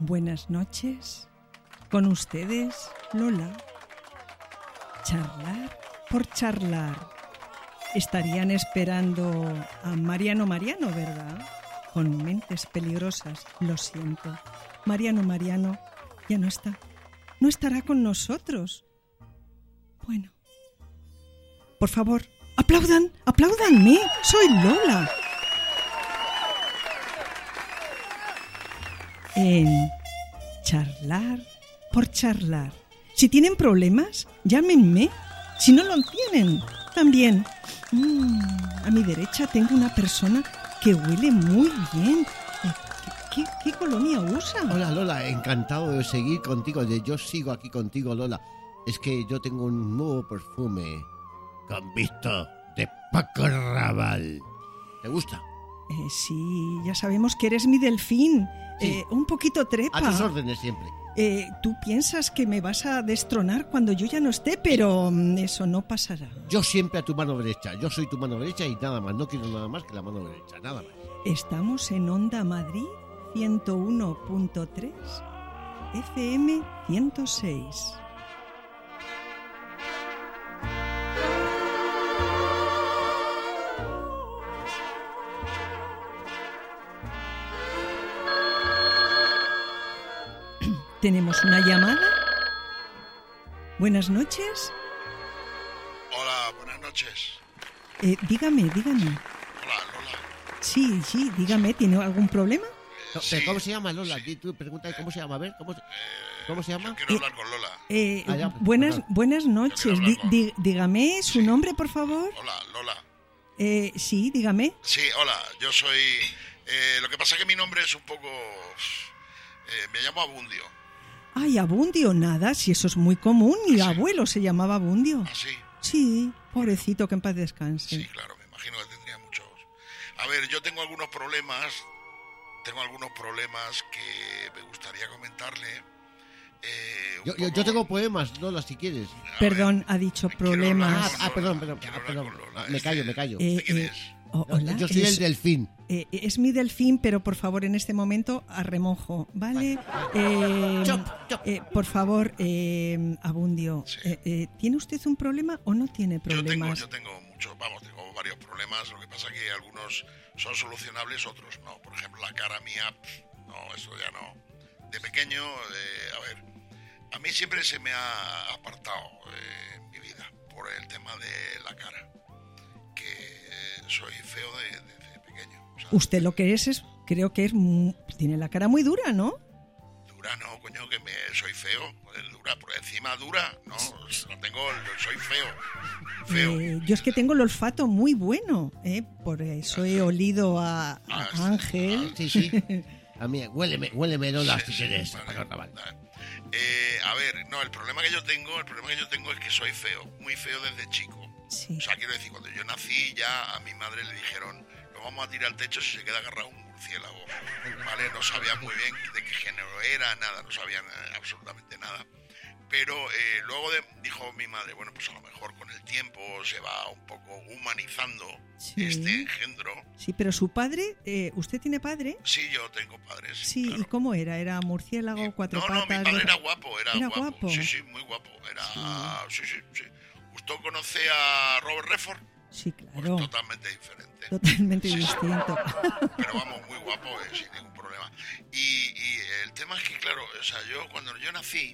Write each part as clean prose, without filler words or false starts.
Buenas noches, con ustedes Lola. Charlar por charlar. Estarían esperando a Mariano, ¿verdad? Con mentes peligrosas, lo siento. Mariano ya no está. No estará con nosotros. Bueno. Por favor, apláudanme. Soy Lola. En charlar por charlar. Si tienen problemas, llámenme. Si no lo tienen, también. A mi derecha tengo una persona que huele muy bien. ¿Qué colonia usa? Hola Lola, encantado de seguir contigo. Yo sigo aquí contigo, Lola. Es que yo tengo un nuevo perfume con visto de Paco Rabanne. ¿Te gusta? Sí, ya sabemos que eres mi delfín. Sí. Un poquito trepa. A tus órdenes siempre. Tú piensas que me vas a destronar cuando yo ya no esté, pero eso no pasará. Yo siempre a tu mano derecha. Yo soy tu mano derecha y nada más. No quiero nada más que la mano derecha, nada más. Estamos en Onda Madrid 101.3 FM 106. ¿Tenemos una llamada? Buenas noches. Hola, buenas noches. Dígame. Hola, Lola. Sí, dígame, ¿tiene algún problema? No, Sí. ¿pero cómo se llama, Lola? Tú pregúntale cómo se llama. A ver, ¿cómo se llama? Yo quiero hablar con Lola. Ya, Buenas noches. Yo quiero hablar con- Dígame su Sí. nombre, por favor. Hola, Lola. Sí, dígame. Sí, hola, yo soy... lo que pasa es que mi nombre es un poco... me llamo Abundio. Ay, Abundio, nada, si eso es muy común. Mi Sí. abuelo se llamaba Abundio. ¿Ah, sí? Sí, pobrecito, que en paz descanse. Sí, claro, me imagino que tendría muchos... A ver, yo tengo algunos problemas que me gustaría comentarle. Yo tengo poemas, Lola, si quieres. Perdón, ha dicho quiero problemas. hablar Perdón. Quiero hablar con Lola. Me callo. ¿Quién es? Hola, Yo soy el delfín. es mi delfín, pero por favor, en este momento a remojo, ¿vale? Chop. Por favor, Abundio, Sí. ¿tiene usted un problema o no tiene Yo problemas? tengo tengo varios problemas. Lo que pasa es que algunos son solucionables, otros no. Por ejemplo, la cara mía, no, eso ya no. De pequeño, a mí siempre se me ha apartado en mi vida por el tema de la cara. Que soy feo desde pequeño. O sea, Usted lo que es, creo que tiene la cara muy dura, ¿no? dura no, coño, soy feo. Dura, por encima dura, no, soy feo. Yo es que tengo el olfato muy bueno, por eso he olido a sí. Ángel. Sí. A mí, huéleme, Lola, si Sí, quieres. vale, Paco Rabanne. vale. El problema que yo tengo es que soy feo, muy feo desde chico. Sí. O sea, quiero decir, cuando yo nací ya a mi madre le dijeron, lo vamos a tirar al techo si se queda agarrado un murciélago. ¿Vale? No sabían muy bien de qué género era, nada, no sabían absolutamente nada. Pero luego dijo mi madre, bueno, pues a lo mejor con el tiempo se va un poco humanizando Sí. este engendro. Sí, pero su padre, ¿usted tiene padre? Sí, yo tengo padres. Sí, claro. ¿y cómo era? ¿Era murciélago, cuatro No, patas? mi padre era guapo, ¿Era guapo? Sí, muy guapo. Sí. ¿Usted conoce a Robert Redford? Sí, Pues claro. totalmente diferente. Totalmente Sí. distinto. Pero vamos, muy guapo, sin ningún problema. Y el tema es que, claro, o sea, cuando yo nací,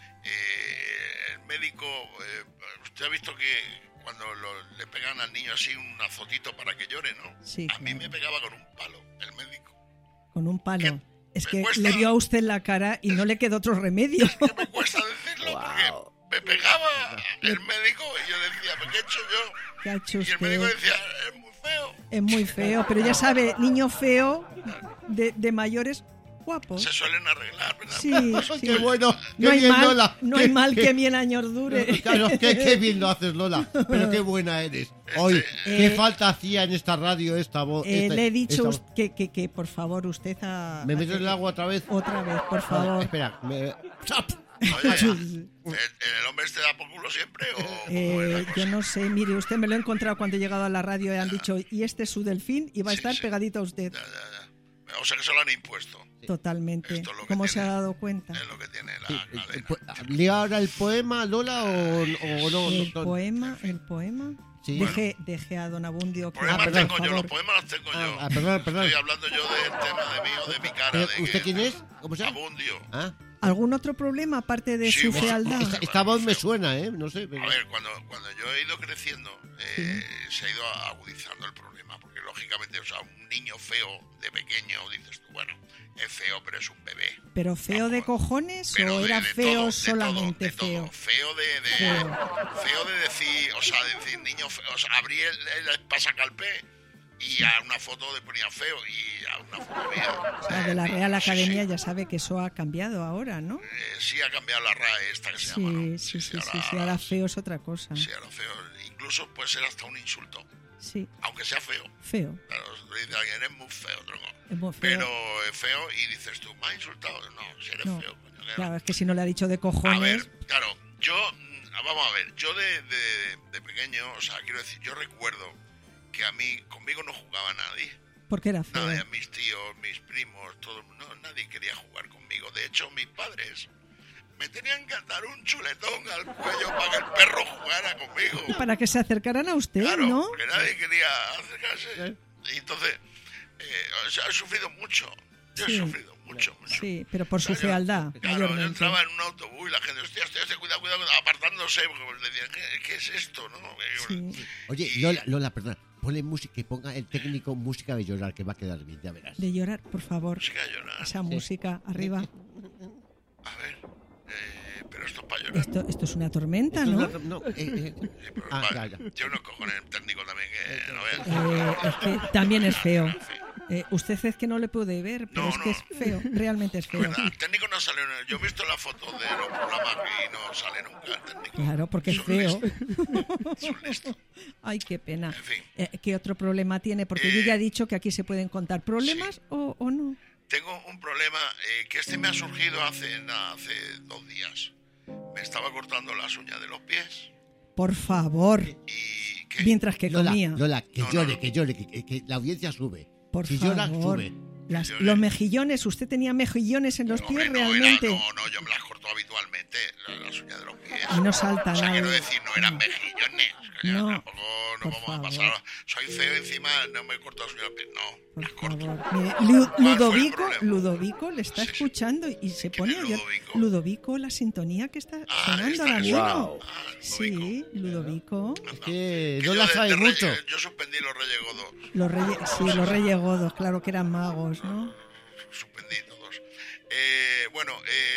el médico, usted ha visto que cuando le pegan al niño así un azotito para que llore, ¿no? Sí, A mí claro. me pegaba con un palo, el médico. Con un palo. ¿Qué? Es Me que cuesta. le vio a usted la cara y no le quedó otro remedio. Que me cuesta decirlo porque me pegaba el médico y yo decía, ¿pero qué he hecho yo? ¿Qué ha hecho Y el médico usted? decía, es muy feo. Es muy feo, pero ya sabe, niño feo de mayores guapos. Se suelen arreglar, ¿verdad? Sí. Qué bueno, No qué hay bien, mal, Lola. no hay mal que 1.000 años dure. Claro, qué bien lo haces, Lola. Pero qué buena eres. Hoy, qué falta hacía en esta radio esta voz. Le he dicho esta voz. que por favor usted ¿Me meto en el agua otra vez? Otra vez, por favor. Vale, espera. Oye, ¿el hombre este da por culo siempre o cómo es la cosa? Yo no sé, mire, usted me lo he encontrado cuando he llegado a la radio y han dicho, y este es su delfín y va a Sí, estar sí. pegadito a usted. Ya. O sea que se lo han impuesto. Totalmente. Esto es lo que ¿Cómo se ha tiene. dado cuenta? Es lo que tiene la cadena. ¿Lea ahora el poema, Lola, o no? El no? poema. Sí. Deje a don Abundio que Poemas por tengo yo, los favor. poemas los tengo yo. Perdón. Estoy hablando yo del tema de mí o de mi cara. Pero, de ¿usted que- quién es? ¿Cómo se llama? Abundio. Ah, ¿Algún otro problema aparte de Sí, su bueno, fealdad? esta voz me suena, no sé. A ver, cuando yo he ido creciendo, se ha ido agudizando el problema, porque lógicamente, o sea, un niño feo de pequeño, dices tú, bueno, es feo, pero es un bebé. ¿Pero feo de cojones Pero o de- era de feo todo, de solamente todo, de feo? todo. Feo de feo de decir, o sea, de decir niño feo, o sea, abrí el pasacalpé y a una foto le ponía feo y a una foto mía. O sea, de la Real Sí, Academia sí. ya sabe que eso ha cambiado ahora, ¿no? Sí ha cambiado la RAE esta que se llama, ¿no? Sí, ahora feo es otra cosa. Sí, ahora feo. Incluso puede ser hasta un insulto, Sí, aunque sea feo. feo. Claro, le dice a alguien, eres muy feo, tronco. Es muy feo. Pero es feo y dices tú, ¿me has insultado? No, si eres No, feo, coño. que claro, no. es que si no le ha dicho de A cojones... ver, claro, yo, vamos a ver, yo de pequeño, o sea, quiero decir, yo recuerdo que conmigo no jugaba nadie. Porque era feo. Nadie, mis tíos, mis primos, todo, no, nadie quería jugar conmigo. De hecho, mis padres me tenían que atar un chuletón al cuello para que el perro jugara conmigo. Para que se acercaran a usted, Claro, ¿no? que nadie quería acercarse. Y entonces, o sea, he sufrido mucho. Yo Sí. he sufrido mucho. Sí, pero por su O sea, yo- fealdad, Claro, yo mayormente. entraba en un autobús y la gente, hostia, cuidado, apartándose, porque le decían, ¿qué es esto? ¿No? Sí, Oye, Lola, perdona. Ponle música, que ponga el técnico música de llorar, que va a quedar bien, ya verás. de llorar, por favor. Música de llorar. Esa música arriba. A ver, pero esto es para llorar. Esto es una tormenta, ¿no? Sí, pero ya. Tiene unos cojones técnicos también que no veas. Es que también es feo. En fin. Usted es que no le puede ver, pero No, es que no. es feo, realmente es feo. Verdad, el técnico no sale. Yo he visto la foto de los programas y no sale nunca el técnico. Claro, porque es un feo. listo. Es un listo. Ay, qué pena. En fin. ¿Qué otro problema tiene? Porque yo ya he dicho que aquí se pueden contar problemas o no. Tengo un problema que me ha surgido hace 2 días. Me estaba cortando las uñas de los pies Por favor, y ¿qué? mientras que comía. Lola, que No, llore, no. que llore, que la audiencia sube. Por si favor. llora, sube. Los mejillones, ¿usted tenía mejillones en los Hombre, pies no, realmente? no, yo me las corto habitualmente, las uñas de los pies. Y no salta O sea, nada. quiero decir, no eran mejillones. No, Tampoco no por vamos favor. a pasar. Soy feo encima, no me corto las uñas de los pies. No, Por las corto. favor. Mire, ¿Cuál fue el problema? Ludovico le está Sí, sí. escuchando y se ¿Quién pone es a llorar. Ludovico? Ludovico, la sintonía que está sonando esta ahora que mismo. suena. Ah, Sí, Ludovico. Es que Que Lola yo sabe mucho. Yo suspendí los Reyes Godos. Los Reyes Godos, claro que eran magos, ¿no? Suspendí todos. Bueno,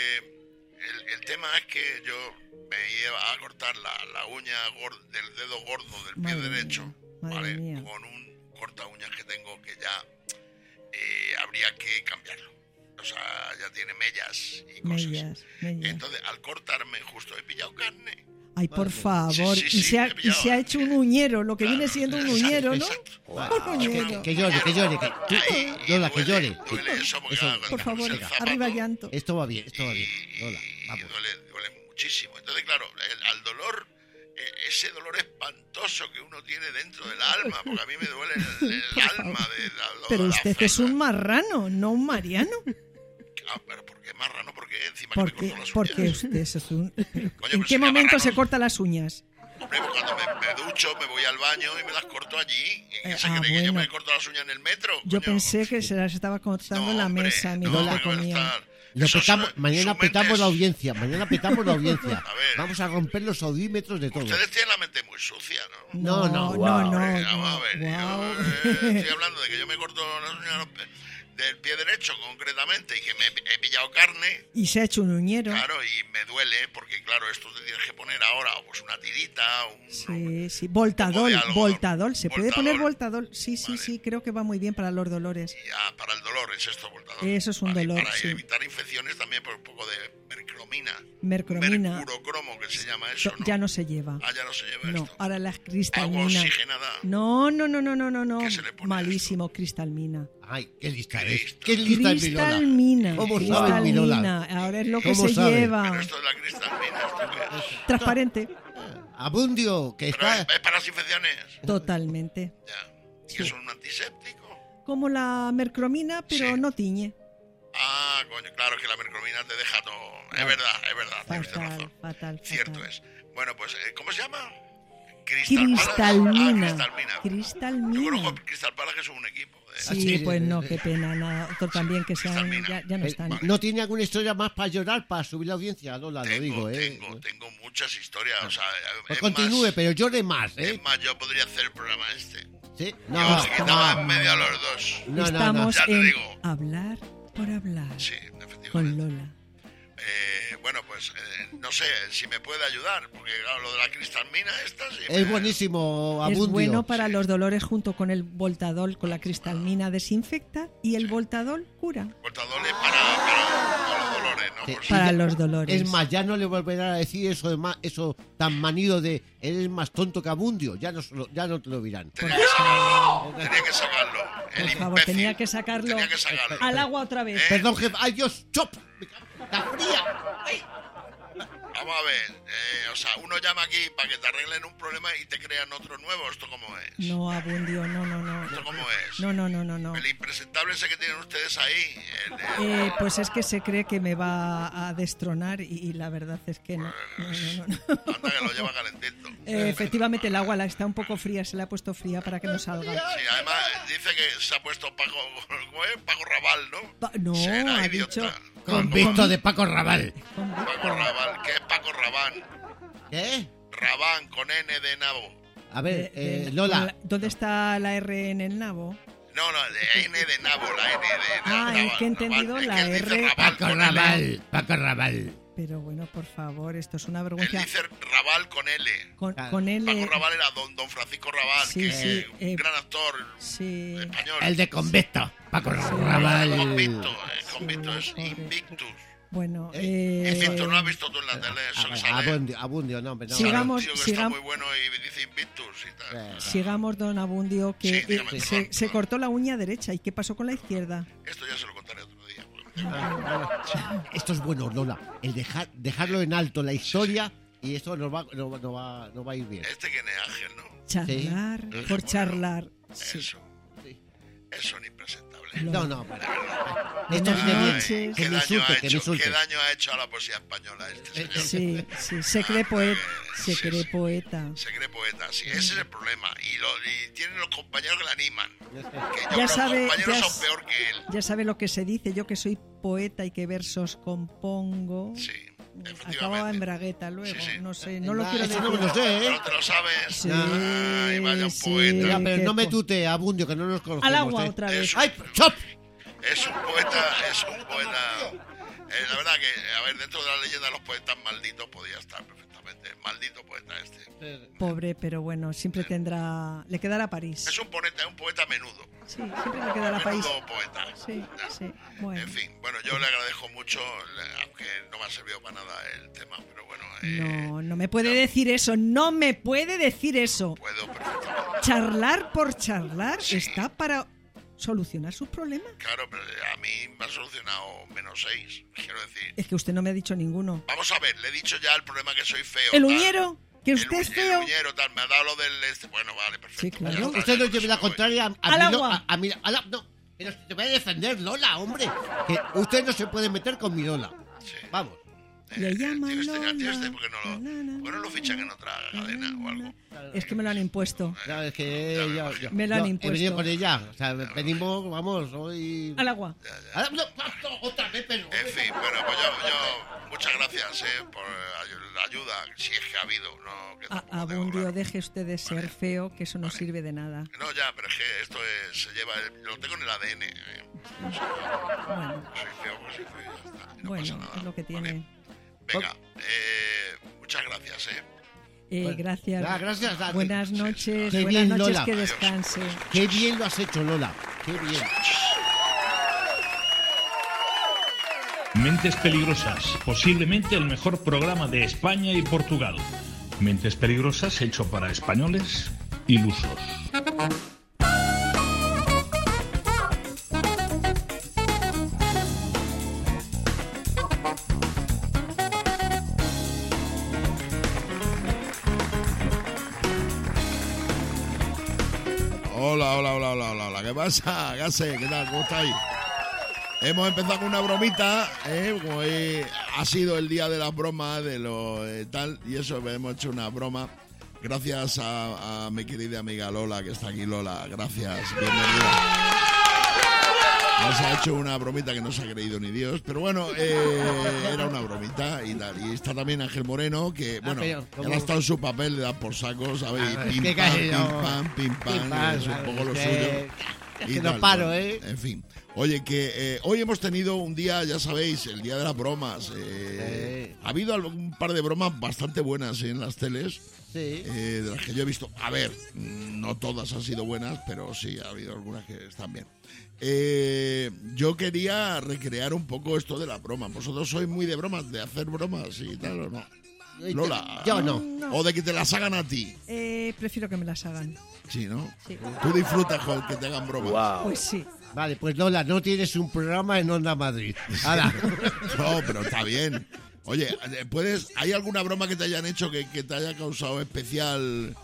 el tema es que yo me iba a cortar la uña del dedo gordo del pie Madre derecho, mía, madre ¿vale? mía. Con un corta uñas que tengo que ya habría que cambiarlo. O sea, ya tiene mellas y cosas. Mellas. Entonces, al cortarme, justo he pillado carne. Ay, por favor. Sí, sí, y, sí, se he pillado. ha hecho un uñero, lo que Claro, viene siendo un exacto, uñero, ¿no? exacto. Un uñero. Que llore. Ahí, y Lola, que duele, llore. duele eso porque Eso, cuando Por te favor, pones el zapato, arriba llanto. Esto va bien, Lola. y Vamos. duele muchísimo. Entonces, claro, al dolor, ese dolor espantoso que uno tiene dentro del alma, porque a mí me duele el alma de la Pero la usted es fenda. un marrano, no un mariano. Pero ¿por qué marrano? Porque encima que me corto las Porque uñas. usted es un... Coño, ¿En pero qué si me momento se marrano- corta las uñas? Hombre, pues cuando me ducho, me voy al baño y me las corto allí. ¿Y qué se cree que yo bueno. me corto las uñas en el metro? Yo coño? pensé que se las estaba cortando en la hombre, mesa no, mientras no que comía. estar- Lo Eso petamos, su mañana mente petamos es- la audiencia. Mañana petamos la audiencia. A ver. Vamos a romper los audímetros de todo. Ustedes tienen la mente muy sucia, ¿no? No. no, Vamos a no. ver, Guau. yo estoy hablando de que yo me corto las uñas de los del pie derecho concretamente y que me he pillado carne, Y se ha hecho un uñero. claro, y me duele porque, claro, esto te tienes que poner ahora pues una tirita, Sí. Un poco Voltadol, de algodón. voltadol. ¿Se puede poner Voltadol. voltadol? Sí, Vale. creo que va muy bien para los dolores. y ya para el dolor es esto, voltador. Eso es un Vale, y dolor, para sí. evitar infecciones también por un poco de mercromina. Mercromina. Mercurocromo, que se llama eso, ¿no? Ya no se lleva. Ah, ya no se lleva No, esto. ahora la Agua cristalmina. oxigenada. No. ¿Qué se le pone Malísimo, cristalmina. Ay, qué lista Qué es. lista. Qué lista es mi Lola. Cristalmina. ¿Cómo sabe mi Lola? Cristalmina. Ahora es lo que ¿Cómo se sabe? lleva. Pero esto de la cristalmina, ¿esto qué es? Transparente. Abundio, que Pero está... es para las infecciones. Totalmente. Ya. ¿Y que es un antiséptico? Como la mercromina, pero Sí. no tiñe. Ah, coño, claro que la mercromina te deja todo. Es verdad, tiene usted razón. Fatal. Cierto es. Bueno, pues, ¿cómo se llama? Cristalmina. Yo Cristalmina. conozco Crystal Palace, que es un equipo. Sí, pues no, qué pena, nada. Otro también que sean, ya no están. ¿No tiene alguna historia más para llorar, para subir la audiencia? Lola, lo digo, Tengo muchas historias, o sea... Pues continúe, pero llore más, Es más, yo podría hacer el programa este. ¿Sí? Yo os quitaba en medio a los dos. Estamos Ya te en digo. Hablar por Hablar Sí, efectivamente. con Lola. Bueno, pues no sé si me puede ayudar, porque claro, lo de la cristalmina esta sí Es buenísimo, Abundio. Es bueno para los dolores junto con el Voltadol, con la cristalmina desinfecta y el Voltadol cura. Voltadol es para los dolores, ¿no? Sí. Por si- Para los dolores. Es más, ya no le volverán a decir eso tan manido de eres más tonto que Abundio. Ya no te lo dirán. Tenía que sacarlo. El Por favor, imbécil. tenía que sacarlo al agua otra vez. Perdón, jefe. ¡Ay, Dios! ¡Chop! ¡Está fría! ¡Ay! Vamos a ver, o sea, uno llama aquí para que te arreglen un problema y te crean otro nuevo. ¿Esto cómo es? No, Abundio, no. ¿Esto cómo es? No. El impresentable ese que tienen ustedes ahí. Pues es que se cree que me va a destronar y la verdad es que no. Anda que lo lleva calentito. Efectivamente, el agua está un poco fría, se la ha puesto fría para que no salga. Sí, además dice que se ha puesto Paco, ¿cómo es? Paco Rabal, ¿no? No, Será ha idiota. dicho... Convicto de Paco Rabal. Paco Rabal, ¿qué es Paco Rabán? ¿Qué? Rabán con N de nabo. A ver, Lola. ¿Dónde está la R en el nabo? No, de N de nabo, la N de Ah, Rabal, es que he entendido Rabal. la Es que él dice R. Rabal Paco con L. Rabal. Paco Rabal. Pero bueno, por favor, esto es una Él vergüenza. dice Rabal con L. Con L. Paco Rabal era don Francisco Rabal, Sí, que sí, es un gran actor Sí. español. El de Convicto. Paco Rabal. Rabal. Convicto es pobre. Invictus. Bueno, Invictus, ¿no has visto tú en la tele eso que sale? Abundio, no, pero no. Sigamos. Un tío que está muy bueno y dice Invictus y tal. sigamos, don Abundio, que Sí, dígame, perdón. se cortó la uña derecha. ¿Y qué pasó con la izquierda? Esto ya se lo contaré otro día. Esto es bueno, Lola. El dejarlo en alto la historia y esto no va a ir bien. Este que es Ángel, ¿no? Charlar Sí. por charlar. Sí. Eso. Es un impresentable. No, pero esto Buenas viene bien. noches. Que me insulte, que me insulte. ¿Qué daño ha hecho a la poesía española este señor? Sí, se cree poeta. Se Sí, cree sí. poeta. Se cree poeta, sí, ese es el problema. Y tienen los compañeros que le animan. Que yo Ya creo que sabe, los compañeros ya son peor que él. Ya sabe lo que se dice, yo que soy poeta y que versos compongo. Sí, Acababa en efectivamente. bragueta luego, Sí, sí. no sé, no lo Nah, quiero eso decir. no me lo sé, ¿eh? Pero te lo sabes. Sí, Ay, vaya un sí. poeta. Ya, pero que no me po- tute, Abundio, que no nos conocemos. Al agua otra vez. Eso. ¡Ay, chop! Es un poeta. La verdad que, a ver, dentro de la leyenda de los poetas malditos podía estar perfectamente. Maldito poeta este. Pobre, pero bueno, siempre le quedará París. Es un poeta menudo. Sí, siempre le quedará París. Menudo poeta. Sí, bueno. En fin, bueno, yo le agradezco mucho, aunque no me ha servido para nada el tema, pero bueno. No me puede decir eso, no me puede decir eso. Puedo perfectamente. Charlar por charlar Sí. está para solucionar sus problemas. Claro, pero a mí me ha solucionado -6, quiero decir. Es que usted no me ha dicho ninguno. Vamos a ver, le he dicho ya el problema que soy feo. ¿El tal. uñero? ¿Que usted es feo? El uñero, tal, me ha dado lo del... Bueno, vale, perfecto. Sí, claro. Ya está, Usted no ya lleve la me voy. contraria Al mí, agua. a mí, no, pero te voy a defender, Lola, hombre. Que usted no se puede meter con mi Lola. Sí. Vamos. Le llaman Tío Lola. este, ¿por qué no lo fichan en otra cadena o algo? Es que me lo han impuesto. Claro, es que Me lo han he impuesto. venido con ella. O sea, venimos, vamos, hoy... Al agua. No, otra vez, pero... En fin, bueno, pues yo muchas gracias por la ayuda, si es que ha habido, ¿no? Que tampoco tengo Abundio, claro. deje usted de ser feo, que eso no sirve de nada. No, ya, pero es que esto se lleva, lo tengo en el ADN. Bueno, Soy feo, pues soy feo y ya está. y no pasa bueno, nada, es lo que ¿vale? tiene. Venga, muchas gracias, Gracias. Gracias. Buenas noches, Qué buenas bien, noches, Lola. que descanse. Qué bien lo has hecho, Lola. Qué bien. Mentes Peligrosas, posiblemente el mejor programa de España y Portugal. Mentes Peligrosas hecho para españoles ilusos. Hola, ¿qué pasa? ¿Qué haces? ¿Qué tal? ¿Cómo estáis? Hemos empezado con una bromita, como ha sido el día de las bromas, de lo tal, y eso hemos hecho una broma. Gracias a mi querida amiga Lola, que está aquí. Lola, gracias, bienvenida. Nos ha hecho una bromita que no se ha creído ni Dios, pero bueno, era una bromita y tal. Y está también Ángel Moreno, que bueno, él ha estado en su papel de dar por saco, ¿sabes? Y pim pam, es un poco lo suyo. Es que no paro, En fin. Oye, que hoy hemos tenido un día, ya sabéis, el día de las bromas. Ha habido un par de bromas bastante buenas en las teles. Sí. De las que yo he visto. A ver, no todas han sido buenas, pero sí, ha habido algunas que están bien. Yo quería recrear un poco esto de la broma. ¿Vosotros sois muy de bromas, de hacer bromas y tal o no? Lola. Yo no. ¿O de que te las hagan a ti? Prefiero que me las hagan. Sí, ¿no? Sí. Tú disfrutas con que te hagan bromas. Wow. Pues sí. Vale, pues Lola, no tienes un programa en Onda Madrid. ¡Hala! No, pero está bien. Oye, ¿hay alguna broma que te hayan hecho que te haya causado especial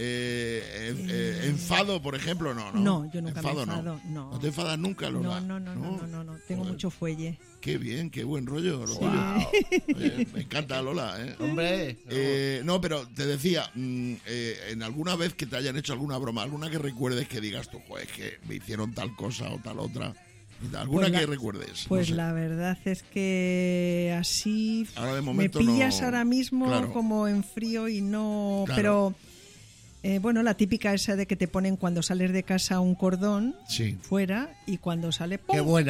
enfado, por ejemplo? No, yo nunca enfado, me enfado. No. ¿No te enfadas nunca, Lola? No. Tengo mucho fuelle. Qué bien, qué buen rollo, Lola. Oye, me encanta, Lola, ¿eh? Hombre. No, pero te decía, en alguna vez que te hayan hecho alguna broma, alguna que recuerdes que digas tú, joder, que me hicieron tal cosa o tal otra. ¿Alguna que recuerdes? Pues no sé. La verdad es que así ahora de me momento pillas no, ahora mismo claro. como en frío y no... Claro. Pero, bueno, la típica esa de que te ponen cuando sales de casa un cordón Sí. fuera y cuando sale... ¡pum! ¡Qué buena!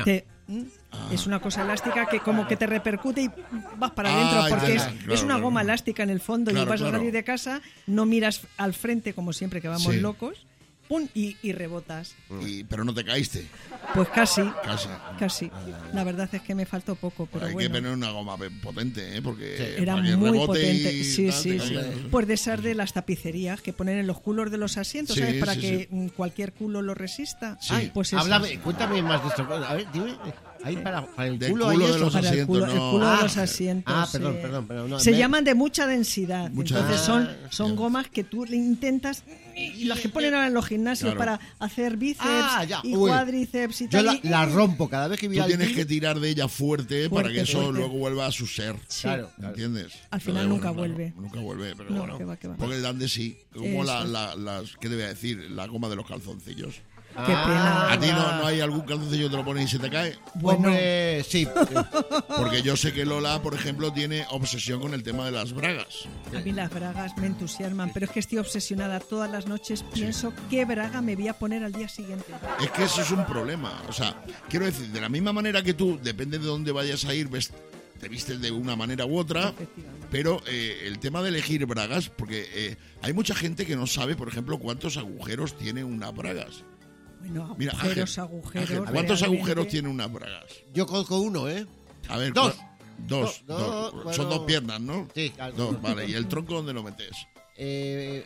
Es una cosa elástica que como que te repercute y vas para adentro porque claro, es una claro. goma elástica en el fondo Claro, y vas a claro. salir de casa, no miras al frente como siempre que vamos Sí. locos, ¡pum! Y rebotas. Pero no te caíste. Pues casi. Casi. La verdad es que me faltó poco, pero Hay bueno. que tener una goma potente, porque Era para que muy rebote potente, y sí, tal, sí, te sí. caigas. Pues de esas de las tapicerías que ponen en los culos de los asientos, Sí, ¿sabes? Para sí, que cualquier culo lo resista. Sí. Ay, pues esas. Háblame, cuéntame más de esto. A ver, dime. Ahí para el Del culo, culo hay de eso. los Para el asientos, culo, no. el culo de los asientos. Perdón. No, Se llaman de mucha densidad. Mucha Entonces densidad. son gomas que tú le intentas y las que ponen ahora en los gimnasios Claro. para hacer bíceps Ya. y Uy. cuádriceps y Yo tal. la rompo cada vez que vi Tú a tienes alguien. que tirar de ella fuerte para que eso fuerte. luego vuelva a su ser. Sí. Claro. ¿Entiendes? Al final Pero nunca claro, vuelve. Nunca vuelve, pero No, bueno. que va. Porque dan de sí. Como Eso. las, ¿qué te voy a decir? La goma de los calzoncillos. Qué pena. ¿A ti no hay algún calzoncillo que te lo pones y se te cae? Bueno. Hombre, sí. Porque yo sé que Lola, por ejemplo, tiene obsesión con el tema de las bragas. A mí las bragas me entusiasman, pero es que estoy obsesionada todas las noches. Pienso qué braga me voy a poner al día siguiente. Es que eso es un problema. O sea, quiero decir, de la misma manera que tú, depende de dónde vayas a ir, te vistes de una manera u otra, Efectivamente. pero el tema de elegir bragas, porque hay mucha gente que no sabe, por ejemplo, cuántos agujeros tiene unas bragas. Bueno, Mira, agujeros, Ángel, agujeros. Ángel, ¿cuántos realmente. agujeros tiene unas bragas? Yo conozco uno, ¿eh? A ver, Dos. Dos. Bueno. Son dos piernas, ¿no? Sí, claro. Dos, vale. ¿Y el tronco dónde lo metes? 3.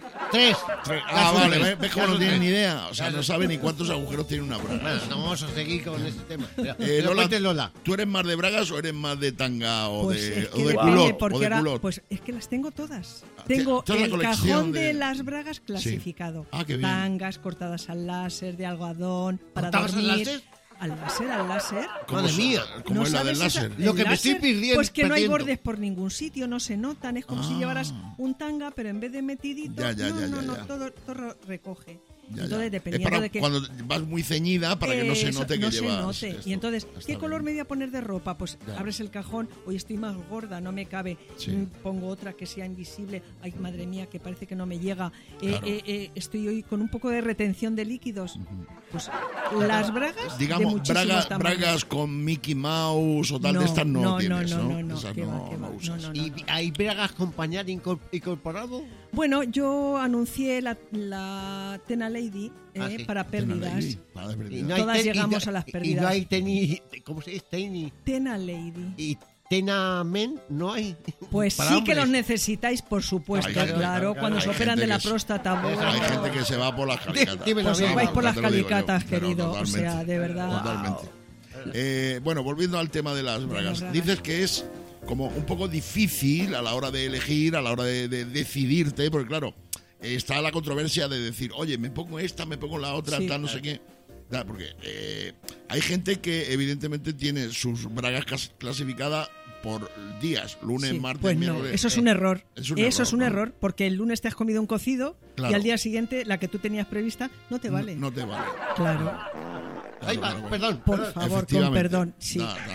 Ah, vale, ves cómo no tienen ni idea. O sea, Ya no son sabe tres. ni cuántos agujeros tiene una braga. Bueno, no vamos a seguir con este tema. Lola, Lola. ¿tú eres más de bragas o eres más de tanga o Pues de, es o que de depende, culot? porque O de ahora, culot? pues es que las tengo todas. Ah, Tengo toda la el colección cajón de- de las bragas clasificado. Ah, qué bien. Tangas cortadas al láser, de algodón, para ¿Cortadas al dormir. láser? Al láser. ¿Cómo Madre es- mía. ¿Cómo ¿No es la del sabes esa? láser? Lo ¿El que me estoy láser? perdiendo- Pues que no hay perdiendo. bordes por ningún sitio, no se notan. Es como si llevaras un tanga, pero en vez de metidito, Ya, ya, no, ya. todo recoge. Ya, Entonces, ya. dependiendo es para de que... cuando vas muy ceñida para que no se Eso, note que no se llevas note. esto. Y entonces, Está ¿qué color bien. me voy a poner de ropa? Pues Ya. abres el cajón, hoy estoy más gorda, no me cabe. Sí. Pongo otra que sea invisible. Ay, madre mía, que parece que no me llega. Claro. Estoy hoy con un poco de retención de líquidos. Pues las bragas de Digamos, muchísimos tamaños. bragas con Mickey Mouse o tal de estas no tienes, ¿no? Esas que va, no, que va. no usas. No. ¿Y hay bragas con pañal incorporado? Bueno, yo anuncié la Tena Lady Sí. para pérdidas. Lady, para Y pérdidas. no hay Todas llegamos a las Y pérdidas. no hay tenis. ¿Cómo se dice? Tenis. Tena Lady. Y Tena Men no hay. Pues Para sí hombres. que los necesitáis, por supuesto, Hay gente- claro. Cuando hay se operan gente de la que próstata, bueno, Hay gente que se va por las calicatas. Dímelo pues a mí. os vais por las Ya te lo digo yo, calicatas, pero querido. O totalmente, sea, de verdad. Totalmente. Bueno, volviendo al tema de las bragas. bragas. Dices que es como un poco difícil a la hora de elegir, a la hora de decidirte, porque claro, está la controversia de decir, oye, me pongo esta, me pongo la otra, Sí. tal, no sé qué. Porque Hay gente que evidentemente tiene sus bragas clasificadas por días, lunes, Sí, martes, pues no, miércoles. eso es un error. Es un Eso error, es un ¿no? error, porque el lunes te has comido un cocido Claro. y al día siguiente la que tú tenías prevista no te vale. No te vale. Claro, Ahí va, Claro, perdón. por perdón. favor, con Efectivamente. perdón. Sí.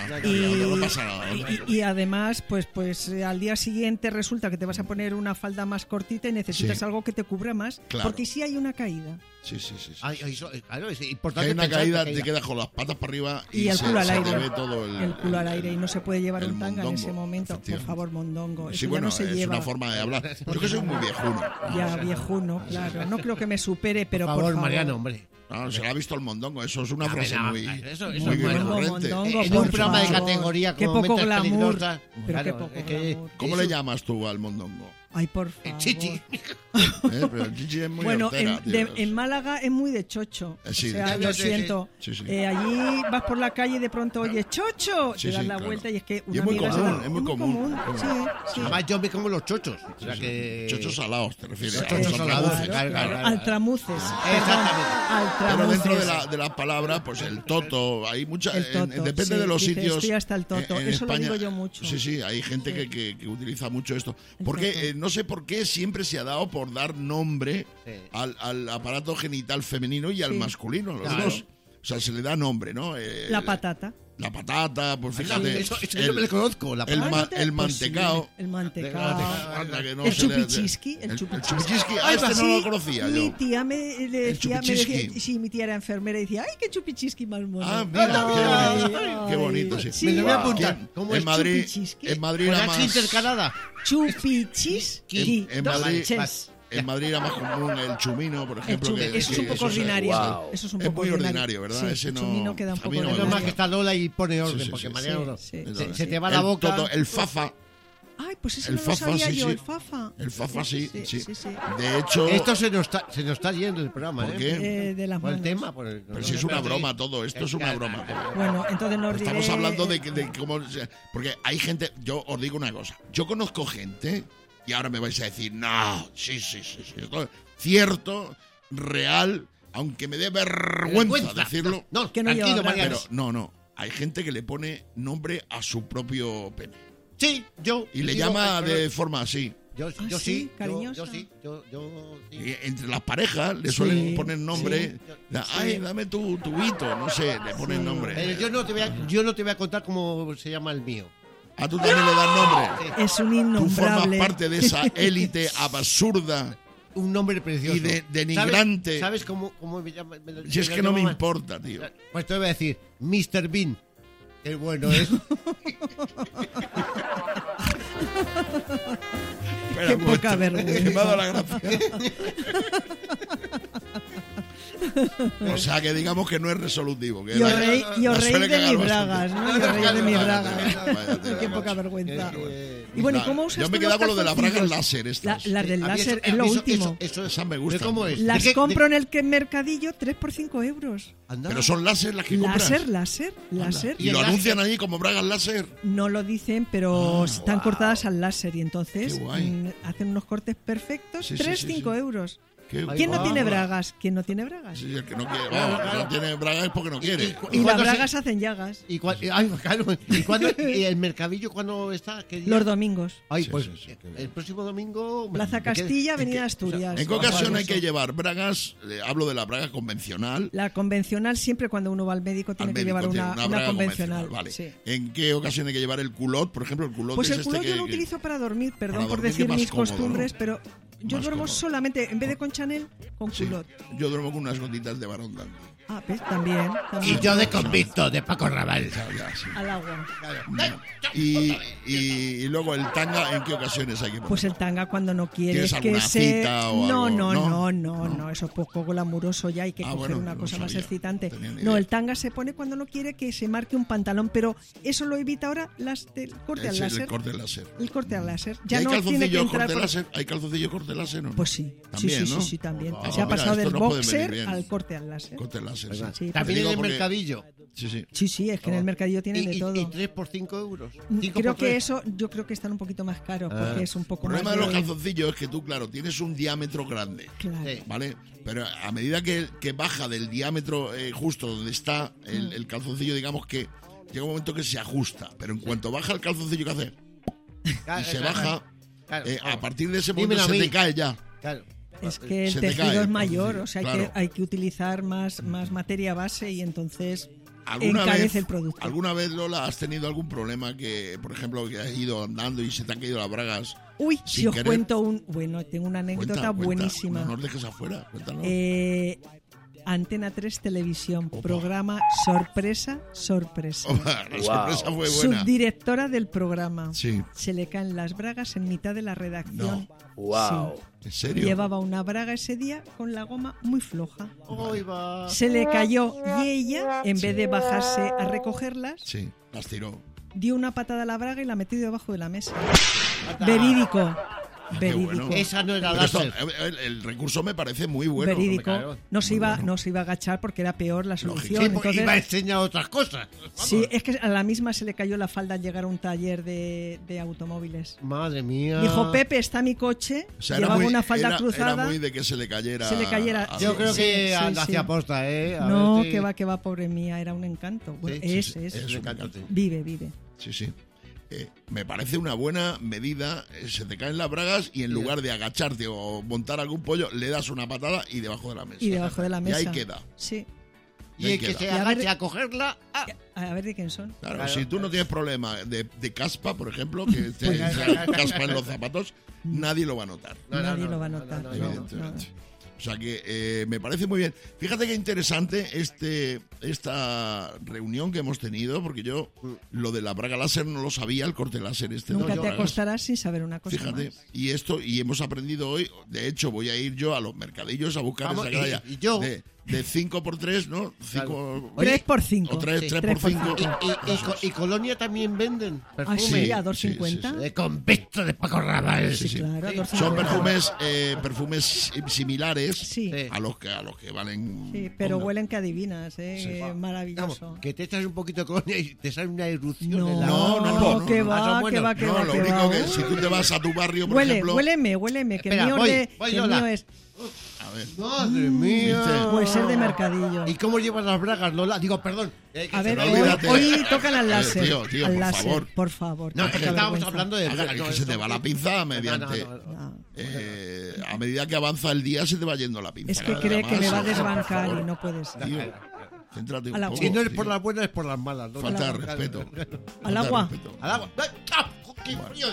No pasa nada. Y además, pues al día siguiente resulta que te vas a poner una falda más cortita y necesitas Sí. algo que te cubra más, Claro. porque si hay una caída Sí, sí, sí. sí. Ay, eso, claro, es Que importante hay una pensar caída, que te quedas con las patas para arriba y el culo al se aire, te ve todo el culo al aire y no se puede llevar el un tanga en mondongo, ese momento. Por efectivamente. favor, mondongo, eso Sí, ya bueno, no se es lleva. una forma de hablar. Yo que soy muy viejuno. Ya, viejuno, claro. No creo que me supere, pero por favor, Mariano, hombre. No, se la ha visto el mondongo. Eso es una frase no, muy, eso muy es bueno. recurrente. Mondongo, En por un programa de favor. categoría Qué como poco Mentes glamour. Peligrosas, Pero claro, qué poco es que- glamour. ¿Cómo eso- le llamas tú al mondongo? Ay, por favor. Chichi. Pero el chichi es muy Bueno, hortera, tío. en Málaga es muy de chocho. Sí, o sea, de lo chocho, siento. sí, sí. Allí vas por la calle y de pronto oyes chocho, Sí, te das sí, la claro. vuelta y es que Y una es muy amiga se común, va- es muy común. Sí, sí. Además, yo me como los chochos. O sea que... Chochos salados, te refieres. Los a los chochos salados, altramuces. claro. Altramuces. Exactamente. Pero dentro Altramuces. de la palabra, pues el toto, hay mucha, El toto, depende sí, de los dice, sitios. estoy hasta el toto. En Eso lo España, digo yo mucho. Sí, sí, hay gente Sí. que utiliza mucho esto. El Porque toto. no sé por qué siempre se ha dado por dar nombre Sí. al aparato genital femenino y al Sí. masculino, los Claro. dos. O sea, se le da nombre, ¿no? La patata. La patata, pues fíjate. Eso yo me lo conozco. La el palabra. el mantecao. El mantecao. Anda, que no El se le- chupichiski, el chupichiski. chupichiski, Ay, este no sí, lo conocía Mi yo. tía me decía, chupichiski. sí, mi tía era enfermera y decía, ay, qué chupichiski más mono. Ah, mira, Ay, qué bonito, sí. Sí, Me lo voy a wow. apuntar. ¿Cómo En es Madrid, chupichiski? en Madrid Con era H más. intercalada. Chupichiski. En Dos Madrid- Ches. En Madrid era más común el chumino, por El ejemplo. chumi- que- eso es un que poco se- ordinario. Eso es un Es poco muy ordinario, ¿verdad? Sí, Ese el no- chumino queda un a poco mí no- Menos ordinario. mal que está Lola y pone orden, sí, porque sí, Mariano no. sí, Se te va la El boca. toto, el fafa. Ay, pues ese El no fafa, lo sabía sí, yo, sí. el fafa. El fafa, sí. Sí. De hecho, Esto se nos está yendo el programa, ¿por ¿eh? qué? De las Por el manos. tema. Por el, Pero si es una broma todo, esto es una broma. Bueno, entonces nos Estamos diré- hablando de cómo... Porque hay gente... Yo os digo una cosa. Yo conozco gente... Y ahora me vais a decir, no, sí. Esto es cierto, real, aunque me dé vergüenza decirlo. No, Que no tranquilo, lleva Mariano. Pero no. Hay gente que le pone nombre a su propio pene. Sí, yo. Y le digo, llama pero- de forma así. Yo Ah, sí, sí, cariñosa. yo sí. Sí. Y entre las parejas le suelen Sí, poner nombre. sí. Ay, dame tu hito, no sé, le ponen Sí. nombre. Pero yo no te voy a contar cómo se llama el mío. A tú también le das nombre. Es un Tú formas innombrable. parte de esa élite absurda. Un nombre precioso. Y denigrante. ¿Sabes cómo me llama? Si es que no me importa, tío. Pues te voy a decir, Mr. Bean. Qué bueno es. Espera Qué un poca momento, vergüenza. que me ha dado la gracia. O sea, que digamos que no es resolutivo. Que Y os reí la suele de cagar mis bastante. bragas, ¿no? Y os reí de mis bragas. Vaya tela, Qué macho. poca vergüenza. Eh, Y bueno, ¿y Nah, cómo usas yo me he tú quedado los con lo de las bragas calzoncillos? láser estas. Las del a mí láser eso- es lo eso- último. Esas me gustan. ¿Pero cómo es? Las ¿De qué- compro en el mercadillo 3 por 5 euros. Anda. Pero son láser las que compras. Láser. Y lo anuncian allí como bragas láser. No lo dicen, pero están cortadas al láser y entonces Qué guay. hacen unos cortes perfectos. Sí, 3-5 sí. euros. Qué ¿Quién no guau. tiene bragas? ¿Quién no tiene bragas? Sí, el que no quiere, vamos, el que no tiene bragas es porque no quiere. Y las cuándo se- bragas hacen llagas. ¿Y ay, claro. ¿Y el mercadillo cuándo está? ¿Qué día? Los domingos. Ay, Sí, pues sí, sí. el próximo domingo. Plaza me queda- Castilla, es que- Avenida Asturias. ¿En qué ocasión hay Eso. que llevar bragas? Hablo de la braga convencional. La convencional, siempre cuando uno va al médico tiene Al que médico llevar tiene una braga convencional. Vale. Sí. ¿En qué ocasión hay que llevar el culot? Por ejemplo, el culot Pues es el culo este yo que... lo utilizo para dormir, perdón Para por dormir, decir que más mis cómodo, costumbres, ¿no? pero yo Más duermo cómodo. solamente, en vez de con Chanel, con Sí, culot. yo duermo con unas gotitas de Barón Dandy. Ah, ¿ves? También. Y yo de convicto, de Paco Raval. Ya, sí. Al agua. Y luego el tanga, ¿en qué ocasiones hay que poner? Pues el tanga cuando no quieres ¿Tienes que alguna se... cita o no, algo? no, eso es poco glamuroso ya, hay que Ah, coger bueno, una no cosa más sabía, excitante. no tenía ni No, idea. el tanga se pone cuando no quiere que se marque un pantalón, pero eso lo evita ahora las del corte al Es láser. el corte láser. El corte al láser. ¿Y Ya hay no tiene que calzoncillo entrar corte por- láser? ¿Hay calzoncillo corte láser o no? Pues sí, También, sí, ¿no? sí, también. Ah, Se ha mira, pasado esto del no puede venir boxer bien. al corte al láser. Corte láser. láser. Oiga, Sí, también en digo el porque- mercadillo. Sí. Sí, es que en el mercadillo tienen de todo. Y 3 por 5 euros. Creo que eso, yo creo que están un poquito más caros, porque es un El poco problema más de los calzoncillos es que tú, claro, tienes un diámetro grande. Claro. Sí. ¿Vale? Pero a medida que baja del diámetro justo donde está el calzoncillo, digamos que llega un momento que se ajusta. Pero en cuanto baja el calzoncillo, ¿qué hace? Y se baja. Claro, A partir de ese Dímelo momento a se mí. te cae ya. Claro. Es que el Se te tejido cae, es mayor, calzoncillo, o sea, claro. hay que utilizar más materia base y entonces ¿Alguna encarece vez, el producto. ¿Alguna vez, Lola, has tenido algún problema que, por ejemplo, que has ido andando y se te han caído las bragas? Uy, sin si os querer? cuento Bueno, tengo una anécdota Cuenta, buenísima. No nos dejes afuera, cuéntanos. Antena 3 Televisión, programa Sorpresa. La sorpresa fue buena. Subdirectora del programa. Sí. Se le caen las bragas en mitad de la redacción. Wow. ¿En Sí. serio? Llevaba una braga ese día con la goma muy floja. Hoy va. Se le cayó y ella, en vez de bajarse a recogerlas, Sí, las tiró. dio una patada a la braga y la metió debajo de la mesa. Verídico. Verídico. bueno. Esa no era Pero esto, láser. el recurso me parece muy bueno. Verídico. claro. No se iba a agachar porque era peor la solución. Sí, porque Entonces, iba a enseñar otras cosas. sí, es que a la misma se le cayó la falda al llegar a un taller de automóviles. Madre mía. Dijo, Pepe, está mi coche. O sea, Llevaba muy- una falda era cruzada. muy de que se le cayera. Se le cayera. a- Yo creo Sí, que sí, lo sí. hacía aposta, ¿eh? A No, ver si- que va, pobre mía, era un encanto. Bueno, Sí, es. sí, Es un encanto, sí. Vive. Sí, sí. Me parece una buena medida. Se te caen las bragas y en lugar de agacharte o montar algún pollo, le das una patada y debajo de la mesa. Y debajo de la mesa. Y ahí queda. Sí. Y el que queda. se Y a ver- agache a cogerla. A ver de quién son. Claro, Claro. si tú no tienes problema de caspa, por ejemplo, que te Pues- caspa en los zapatos, nadie lo va a notar. Nadie lo va a notar. no, Evidentemente. O sea que me parece muy bien. Fíjate qué interesante esta reunión que hemos tenido, porque yo lo de la braga láser no lo sabía, el corte láser este. de Nunca las te bragas. acostarás sin saber una cosa Fíjate, más. y hemos aprendido hoy, de hecho voy a ir yo a los mercadillos a buscar Vamos, esa gralla y yo. de 5x3, ¿no? 5 3 por 5. o 3 Sí, por 3 por 5. Y Colonia también venden Ah, perfume. sí, a Sí, 2,50. sí, Convicto de Paco Rabanne. Sí, claro, a 2,50. Son perfumes similares Sí. a los que valen. Sí, pero Hombre. huelen que adivinas, ¿eh? Vamos, Maravilloso. que te echas un poquito de colonia y te sale una erupción No, en la... No, que no. va, Ah, son que buenos. va, que No, va, lo que único va. que si tú te vas a tu barrio, por ejemplo. Huéleme, que Espera, el mío, voy, que el Lola. mío es. A ver. Madre mía. ¿Viste? Puede ser de mercadillo. ¿Y cómo llevas las bragas, Lola? Digo, perdón. Que A ver, no, hoy, olvídate. hoy tocan al A ver, láser. tío, al por láser, favor. por favor. No, qué es que poca estábamos vergüenza. hablando de... Es que se te va la pinza mediante. No. A medida que avanza el día se te va yendo la pinza. Es que cada cree día que me más. va a desbancar Por y no puede ser. Tío, céntrate un Al poco. agua. Si no es tío. por las buenas, es por las malas. ¿no? Falta de Al agua. respeto. Al Falta de agua. respeto. Al agua. ¡Ah! ¡Qué frío!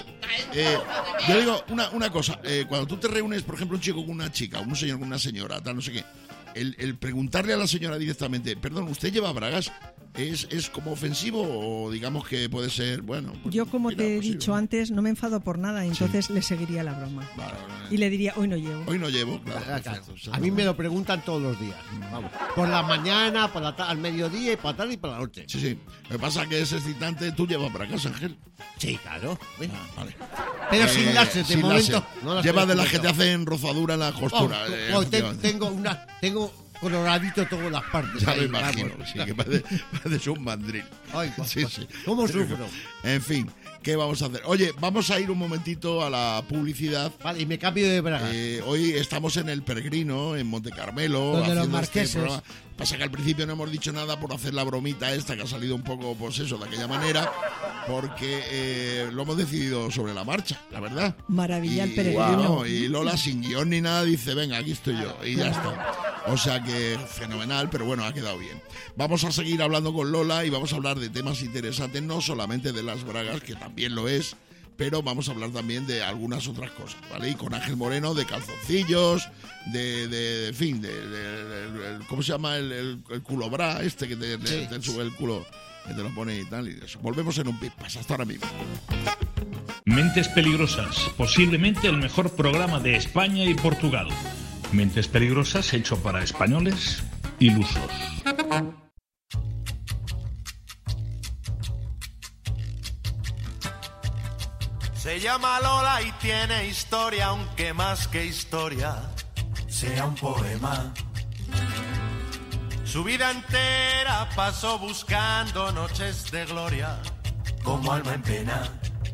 Yo digo una cosa, cuando tú te reúnes, por ejemplo, un chico con una chica, un señor con una señora, tal, no sé qué, el preguntarle a la señora directamente, perdón, ¿usted lleva bragas? ¿Es como ofensivo o digamos que puede ser, bueno? Pues, Yo, como mira, te he pues sí, dicho antes, no me enfado por nada, entonces le seguiría la broma. vale, Y le diría, hoy no llevo. hoy no llevo, claro. perfecto, A mí me lo preguntan todos los días. Vamos. Por la mañana, por la al mediodía y por la tarde y por la noche. Sí, sí. Lo que pasa es que es excitante. ¿Tú llevas bragas, Ángel? Sí, claro. Ah, vale. Pero sin láser, de sin momento. láser. no las Lleva tengo de las que te puestas. hacen rozadura en la costura. efectivamente. Tengo coloradito todas las partes. Ya ahí, me imagino, vamos. sí, que pareces un mandril. Ay, Sí, sí. ¿Cómo sufro? En fin, ¿qué vamos a hacer? Oye, vamos a ir un momentito a la publicidad. Vale, y me cambio de braga. Hoy estamos en El Peregrino, en Monte Carmelo, Donde los haciendo marqueses. programa. Pasa que al principio no hemos dicho nada por hacer la bromita esta, que ha salido un poco, pues eso, de aquella manera, porque lo hemos decidido sobre la marcha, la verdad. Maravilla el Y, peregrino. no, y Lola sin guión ni nada dice, venga, aquí estoy yo, y ya está. O sea que fenomenal, pero bueno, ha quedado bien. Vamos a seguir hablando con Lola y vamos a hablar de temas interesantes, no solamente de las bragas, que también lo es, pero vamos a hablar también de algunas otras cosas, ¿vale? Y con Ángel Moreno de calzoncillos, en fin, ¿cómo se llama? El culo bra, este que te sube el culo, que te lo pone y tal, y eso. Volvemos en un pipas, hasta ahora mismo. Mentes Peligrosas, posiblemente el mejor programa de España y Portugal. Mentes Peligrosas hecho para españoles ilusos. Se llama Lola y tiene historia, aunque más que historia sea un poema. Su vida entera pasó buscando noches de gloria, como alma en pena.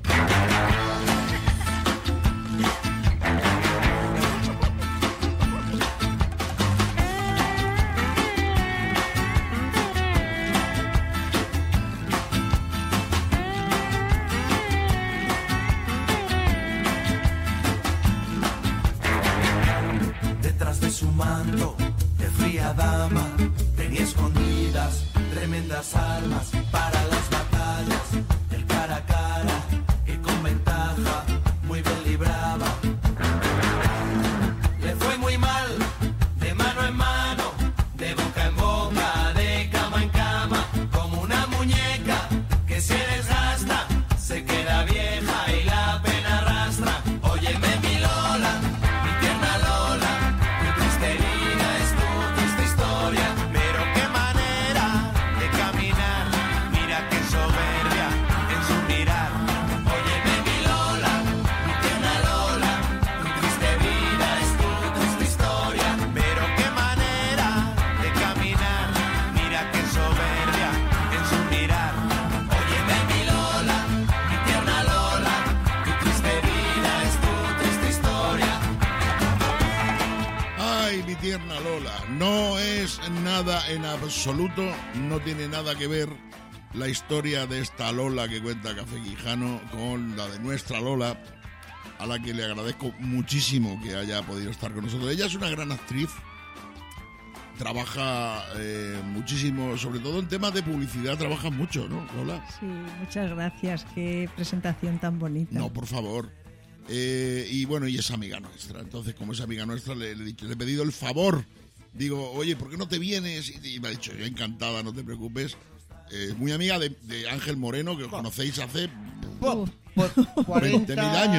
Detrás de su manto de fría dama tenía escondidas tremendas armas para las batallas, el cara a cara y con ventaja muy bien libraba. Le fue muy mal, de mano en mano, de boca en boca, de cama en cama, como una muñeca que se desgasta, se queda vieja y la pena arrastra. Óyeme mi Lola, mi tierna Lola, mi triste vida es tu triste historia, pero qué manera de caminar, mira qué soberbia en su mirar. Óyeme mi Lola, mi tierna Lola, mi triste vida es tu triste historia, pero qué manera de caminar, mira qué soberbia en su mirar. Óyeme mi Lola, mi tierna Lola, tu triste vida es tu triste historia. Ay, mi tierna Lola, no es nada en absoluto, no tiene nada que ver la historia de esta Lola que cuenta Café Quijano con la de nuestra Lola, a la que le agradezco muchísimo que haya podido estar con nosotros. Ella es una gran actriz, trabaja muchísimo, sobre todo en temas de publicidad, trabaja mucho, ¿no, Lola? Sí, muchas gracias. Qué presentación tan bonita. No, por favor. Y bueno, y es amiga nuestra. Entonces, como es amiga nuestra, le he pedido el favor. Digo, oye, ¿por qué no te vienes? Y me ha dicho, yo encantada, no te preocupes. Muy amiga de Ángel Moreno, que os conocéis hace... Por 20.000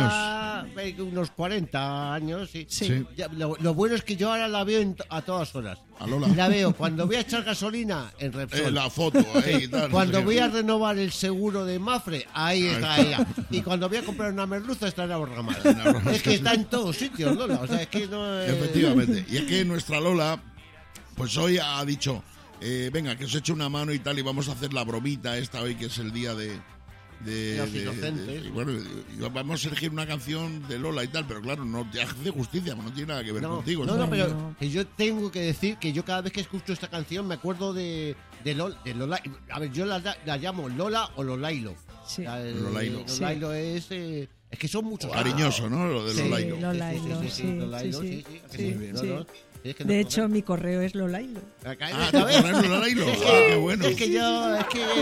años. Unos 40 años, sí. Sí. Ya, lo bueno es que yo ahora la veo a todas horas. A Lola. La veo cuando voy a echar gasolina en Repsol. La foto ahí y tal. Cuando no sé voy qué. a renovar el seguro de Mafre, ahí está ella. Y cuando voy a comprar una merluza, está en la borramada. Es que está en todos sitios, Lola. O sea, es que no es... Efectivamente. Y es que nuestra Lola, pues hoy ha dicho, venga, que os eche una mano y tal, y vamos a hacer la bromita esta hoy, que es el día de Los inocentes. y bueno, y vamos a elegir una canción de Lola y tal, pero claro, no te hace justicia, no tiene nada que ver contigo. No, ¿sabes? pero que yo tengo que decir que yo cada vez que escucho esta canción me acuerdo de Lola. A ver, yo la llamo Lola o Lolailo. Sí. Lolailo. Lolailo es que son muchos. Cariñoso, ¿no? Lo de Sí, Lolailo. Lolailo, Sí, sí, Lolailo, sí, sí. sí, Muy bien. sí. No, es que no, De hecho, mi correo es Lolailo. Ah, ¿te pones Lolailo? Ah, qué bueno. Es que yo,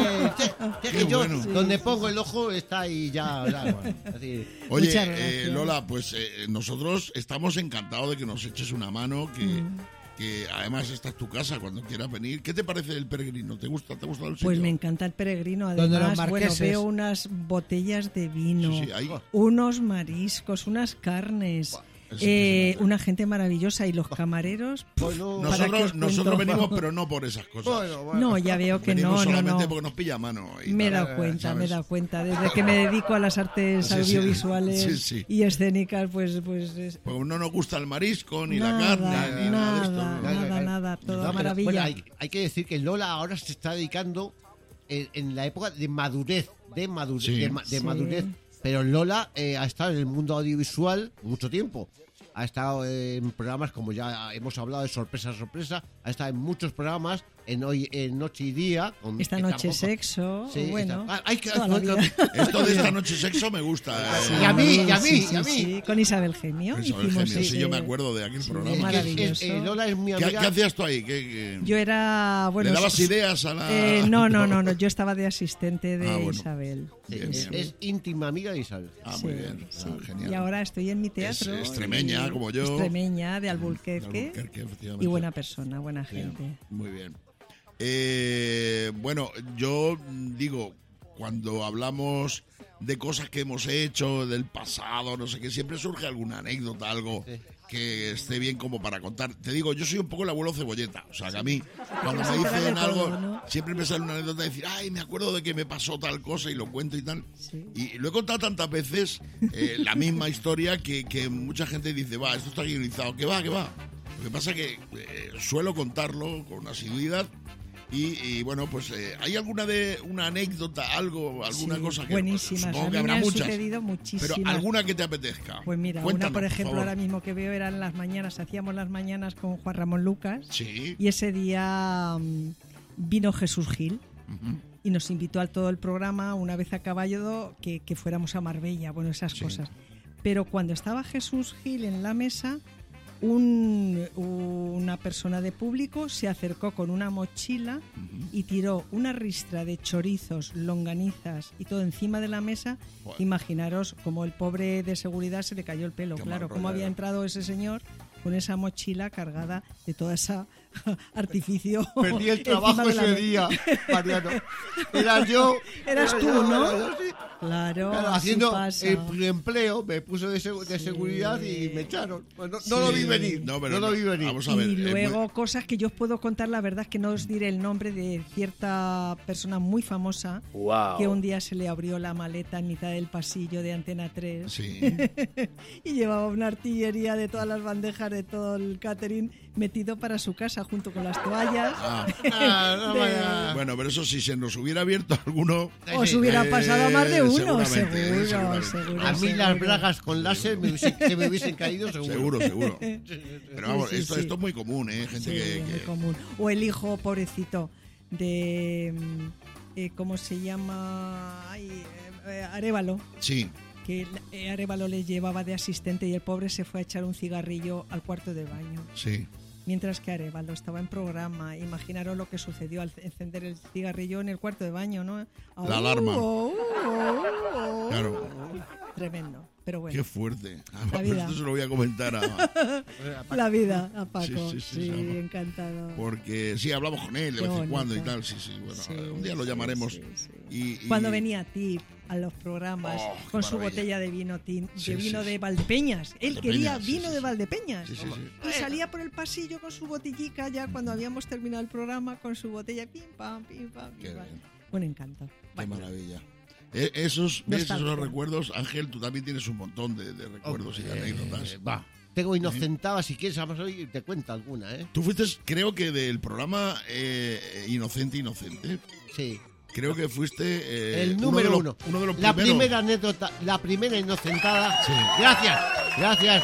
Qué bueno. donde pongo el ojo está ahí ya. Bueno, así. Oye, Muchas gracias. Lola, pues nosotros estamos encantados de que nos eches una mano, que además esta es tu casa cuando quieras venir. ¿Qué te parece el Peregrino? ¿Te gusta el sitio? Pues me encanta el Peregrino. Donde los Además, bueno, marqueses. veo unas botellas de vino, Sí, sí, ahí. unos mariscos, unas carnes, una gente maravillosa y los camareros. Bueno, ¿para qué os Nosotros cuento? venimos, pero no por esas cosas. bueno. No, ya veo que Venimos no, solamente no. porque nos pilla a mano. Y Me he tal, dado cuenta, ¿sabes? me he dado cuenta. Desde que me dedico a las artes Sí, sí. audiovisuales Sí, sí. y escénicas, pues Pues no nos gusta el marisco, ni nada, la carne, ni nada de esto. ¿no? nada, De toda todas maneras, maravilla. bueno, hay que decir que Lola ahora se está dedicando en la época de madurez, Sí. de Sí. madurez. Pero Lola ha estado en el mundo audiovisual mucho tiempo. Ha estado en programas como ya hemos hablado de Sorpresa, Sorpresa. Ha estado en muchos programas, en Noche y Día. Esta noche sexo, Sí, bueno, hay que, toda la vida. Esto de esta noche sexo me gusta. Y a mí, Sí, y a mí. sí, con Isabel Gemio. Isabel hicimos Gemio, sí, ese- yo me acuerdo de aquel Sí, programa. maravilloso. Lola es mi ¿Qué amiga. hacías tú ahí? ¿Qué? Yo era, bueno... ¿Le dabas s- ideas a la...? No, yo estaba de asistente de Ah, bueno. Isabel. Bien, Sí, bien. Es íntima amiga de Isabel. Ah, sí, muy bien. sí. Ah, genial. Y ahora estoy en mi teatro. Es extremeña, y- como yo. Extremeña, de Albuquerque. Albuquerque, efectivamente. Y buena persona, buena Bien, gente. muy bien. Bueno, yo digo, cuando hablamos de cosas que hemos hecho, del pasado, no sé qué, siempre surge alguna anécdota, algo que esté bien como para contar. Te digo, yo soy un poco el abuelo cebolleta, o sea que a mí, cuando me enterar de dicen todo, algo, ¿no? siempre me sale una anécdota de decir, ay, me acuerdo de que me pasó tal cosa y lo cuento y tal. Sí. Y lo he contado tantas veces, la misma historia, que mucha gente dice, va, esto está guionizado, que va. Lo que pasa que suelo contarlo con asiduidad y bueno, pues ¿hay una anécdota, alguna Sí, cosa que... buenísimas. Supongo A que mí habrá me han muchas. sucedido muchísimas. Pero alguna que te apetezca. Pues mira, Cuéntanos, una por ejemplo favor. ahora mismo que veo eran las mañanas, hacíamos las mañanas con Juan Ramón Lucas Sí. y ese día vino Jesús Gil y nos invitó a todo el programa una vez a caballo que fuéramos a Marbella, bueno, esas Sí. cosas. Pero cuando estaba Jesús Gil en la mesa, una persona de público se acercó con una mochila y tiró una ristra de chorizos, longanizas y todo encima de la mesa. Joder. Imaginaros cómo el pobre de seguridad se le cayó el pelo. Qué Claro, mal cómo rollo. había entrado ese señor con esa mochila cargada de toda esa artificio. Perdí el encima trabajo de la ese mesa. día, Mariano. Era yo. Eras era tú, yo, ¿no? era yo, sí. Claro, Claro, así haciendo pasa. el empleo, me puso de seguridad y me echaron. Pues no lo vi venir. No, No, pero lo vi no, venir. vamos a ver. Y luego cosas que yo os puedo contar, la verdad es que no os diré el nombre de cierta persona muy famosa que un día se le abrió la maleta en mitad del pasillo de Antena 3 Sí. y llevaba una artillería de todas las bandejas de todo el catering metido para su casa junto con las toallas. No, de- vaya. Bueno, pero eso sí, se nos hubiera abierto alguno. Os hubiera pasado a más de uno, seguramente, seguro, seguramente. seguro. A mí las seguro. bragas con láser se me hubiesen caído seguro. Seguro. Pero vamos, Sí, sí, esto sí. es muy común, ¿eh? Gente Sí, que... muy común. O el hijo, pobrecito, de... ¿cómo se llama? Ay, Arévalo. Sí, Que Arévalo le llevaba de asistente y el pobre se fue a echar un cigarrillo al cuarto de baño. sí. Mientras que Arévalo estaba en programa. Imaginaros lo que sucedió al encender el cigarrillo en el cuarto de baño, ¿no? La alarma. Claro. Claro. Tremendo. Pero bueno, Qué fuerte. La vida. Esto se lo voy a comentar a... la vida a Paco. Sí, Sí, encantado. Porque sí, hablamos con él de Qué vez en bonito. cuando y tal. Sí. Bueno, Sí, un día lo sí, llamaremos. sí, sí. Y... Cuando venía Tip a los programas Oh, qué con su maravilla. botella de vino, Sí, de vino sí, de sí. Valdepeñas. Él Valdepeñas, quería sí, vino sí, de sí. Valdepeñas. Sí. Y salía por el pasillo con su botellica ya cuando habíamos terminado el programa con su botella pim pam, pim pam, Qué pim pam. bien. Un encanto. Qué Bueno, maravilla. Esos Nostalgia. recuerdos, Ángel, tú también tienes un montón de recuerdos y de anécdotas. Va. Tengo inocentada, si quieres, vamos hoy te cuento alguna, ¿eh? Tú fuiste, creo que del programa Inocente, Sí. creo que fuiste El número uno. Uno de los La primeros. primera anécdota, la primera inocentada. Sí. Gracias.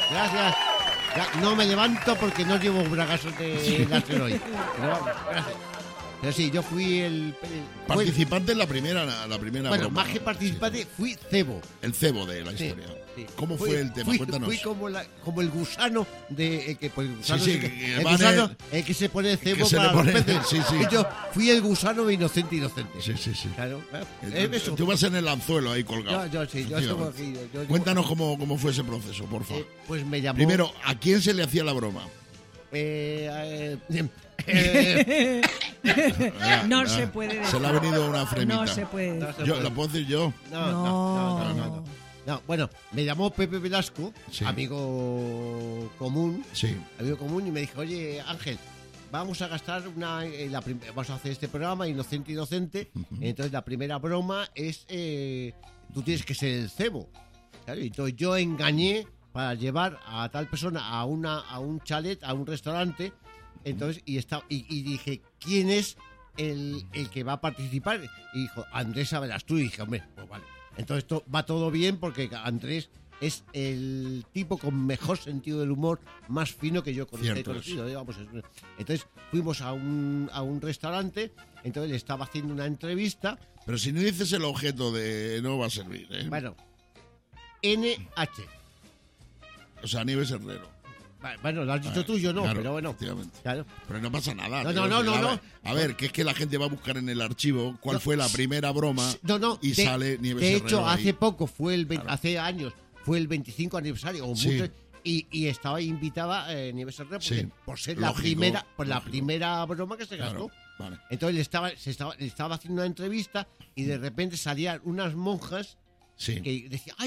No me levanto porque no llevo bragazos de láser hoy. Pero vamos, gracias. Pero sí, yo fui Participante en la primera bueno, broma. más que participante, fui cebo. El cebo de la Sí, historia. sí. ¿Cómo Fui- fue el tema? fui- Cuéntanos. Fui como el gusano de pues el gusano, Sí, ese que el van gusano, el que se pone el cebo que se para le pone- los peces. sí, sí. Y yo fui el gusano de inocente. Sí. Claro. Tú, tú vas en el anzuelo ahí colgado. Yo estuve aquí. Cuéntanos cómo fue ese proceso, por favor. Pues me llamó. Primero, ¿a quién se le hacía la broma? No se puede decir. Se le ha venido una fremita. No se puede decir. Yo, ¿la puedo decir yo? No, bueno, me llamó Pepe Velasco, Sí. amigo común, Sí. y me dijo, oye, Ángel, vamos a gastar vamos a hacer este programa, Inocente. Entonces la primera broma es, tú tienes que ser el cebo. Claro, y entonces yo engañé para llevar a tal persona a un chalet, a un restaurante. Entonces, y dije, ¿quién es el que va a participar? Y dijo, Andrés Saberás tú. Y dije, hombre, pues vale. Entonces va todo bien porque Andrés es el tipo con mejor sentido del humor, más fino que yo Cierto he conocido. Digamos. Entonces fuimos a un restaurante, entonces le estaba haciendo una entrevista. Pero si no dices el objeto no va a servir, ¿eh? Bueno, NH. O sea, Nieves Herrero. Bueno, lo has dicho tú, yo no, Claro, pero bueno. efectivamente. Claro. Pero no pasa nada. No, tío. no. A ver, que es que la gente va a buscar en el archivo cuál No, fue la primera broma No, y sale Nieves de Herrero hecho, ahí. hace poco, Claro. hace años, fue el 25 aniversario, o Sí. mucho, y estaba invitada Nieves Herrero Sí. por ser Lógico, la lógico. primera broma que se Claro, gastó. vale. Entonces le estaba haciendo una entrevista y de repente salían unas monjas Sí. que decían, ¡ay,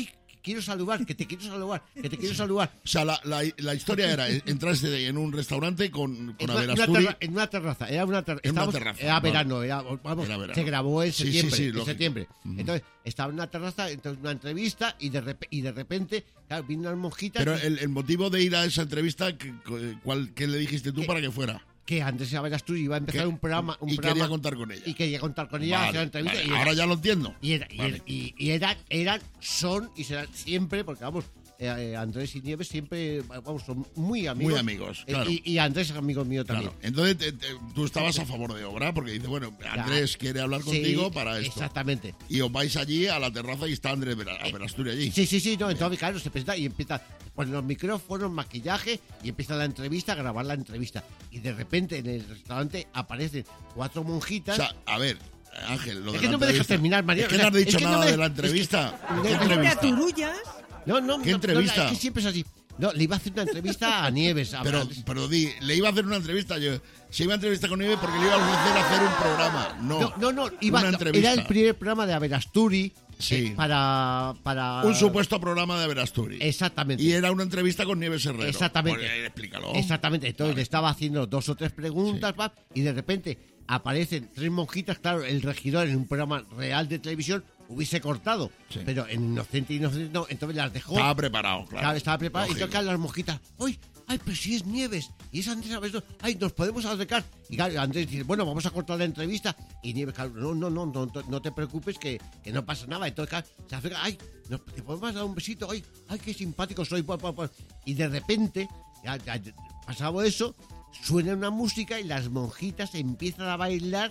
quiero saludar, que te quiero saludar, que te quiero saludar. O sea, la historia era, entraste en un restaurante con En Averasturi. en una terraza, era una terraza. En una terraza, Era vale. verano, vamos, Era verano. se grabó en Sí, septiembre. sí, sí, en lógico. septiembre. Entonces, estaba en una terraza, entonces una entrevista y de repente, claro, vino unas monjitas. Pero el motivo de ir a esa entrevista, ¿qué le dijiste tú para que fuera? Que Andrés Averasturi iba a empezar ¿Qué? un programa. Y quería contar con ella. Y quería contar con ella, Vale, hacer la entrevista. vale, y era- ahora ya lo entiendo. Y Vale. son y serán siempre, porque vamos, Andrés y Nieves siempre, vamos, son muy amigos. Muy amigos, claro. Y Andrés es amigo mío también. Claro. Entonces tú estabas a favor de obra porque dices, bueno, Andrés quiere hablar contigo Sí, para esto. Exactamente. Y os vais allí a la terraza y está Andrés Averasturi allí. Sí, no, entonces claro, se presenta y empieza con los micrófonos, maquillaje y empieza la entrevista, a grabar la entrevista. Y de repente en el restaurante aparecen 4 O monjitas. sea, a ver, Ángel, lo de Es que la no me dejas entrevista. terminar, María. Es que no has O sea, dicho es que no nada me- de la es que- entrevista. es ¿Qué que- Te entrevista? aturullas. No, ¿Qué entrevista? es que siempre es así. No, le iba a hacer una entrevista a Nieves. Pero le iba a hacer una entrevista. Se iba a entrevistar con Nieves porque le iba a ofrecer hacer un programa. No, iba, una entrevista. era el primer programa de Averasturi Sí. para... Un supuesto programa de Averasturi. Exactamente. Y era una entrevista con Nieves Herrero. Exactamente. Pues, explícalo. Exactamente. Entonces le estaba haciendo 2 o 3 preguntas, Sí. va, y de repente aparecen 3 monjitas. Claro, el regidor en un programa real de televisión hubiese cortado, Sí. pero en Inocente no, entonces las dejó. Estaba preparado, claro. Claro, estaba preparado. Y Lógico. tocan las monjitas. ¡Ay, pero si es Nieves! Y es Andrés Averasturi. ¡Ay, nos podemos acercar! Y claro, Andrés dice, bueno, vamos a cortar la entrevista. Y Nieves, claro, no te preocupes que no pasa nada. Entonces, claro, se acerca, ¡ay, te podemos dar un besito! ¡Ay, qué simpático soy! Y de repente, ya pasado eso, suena una música y las monjitas empiezan a bailar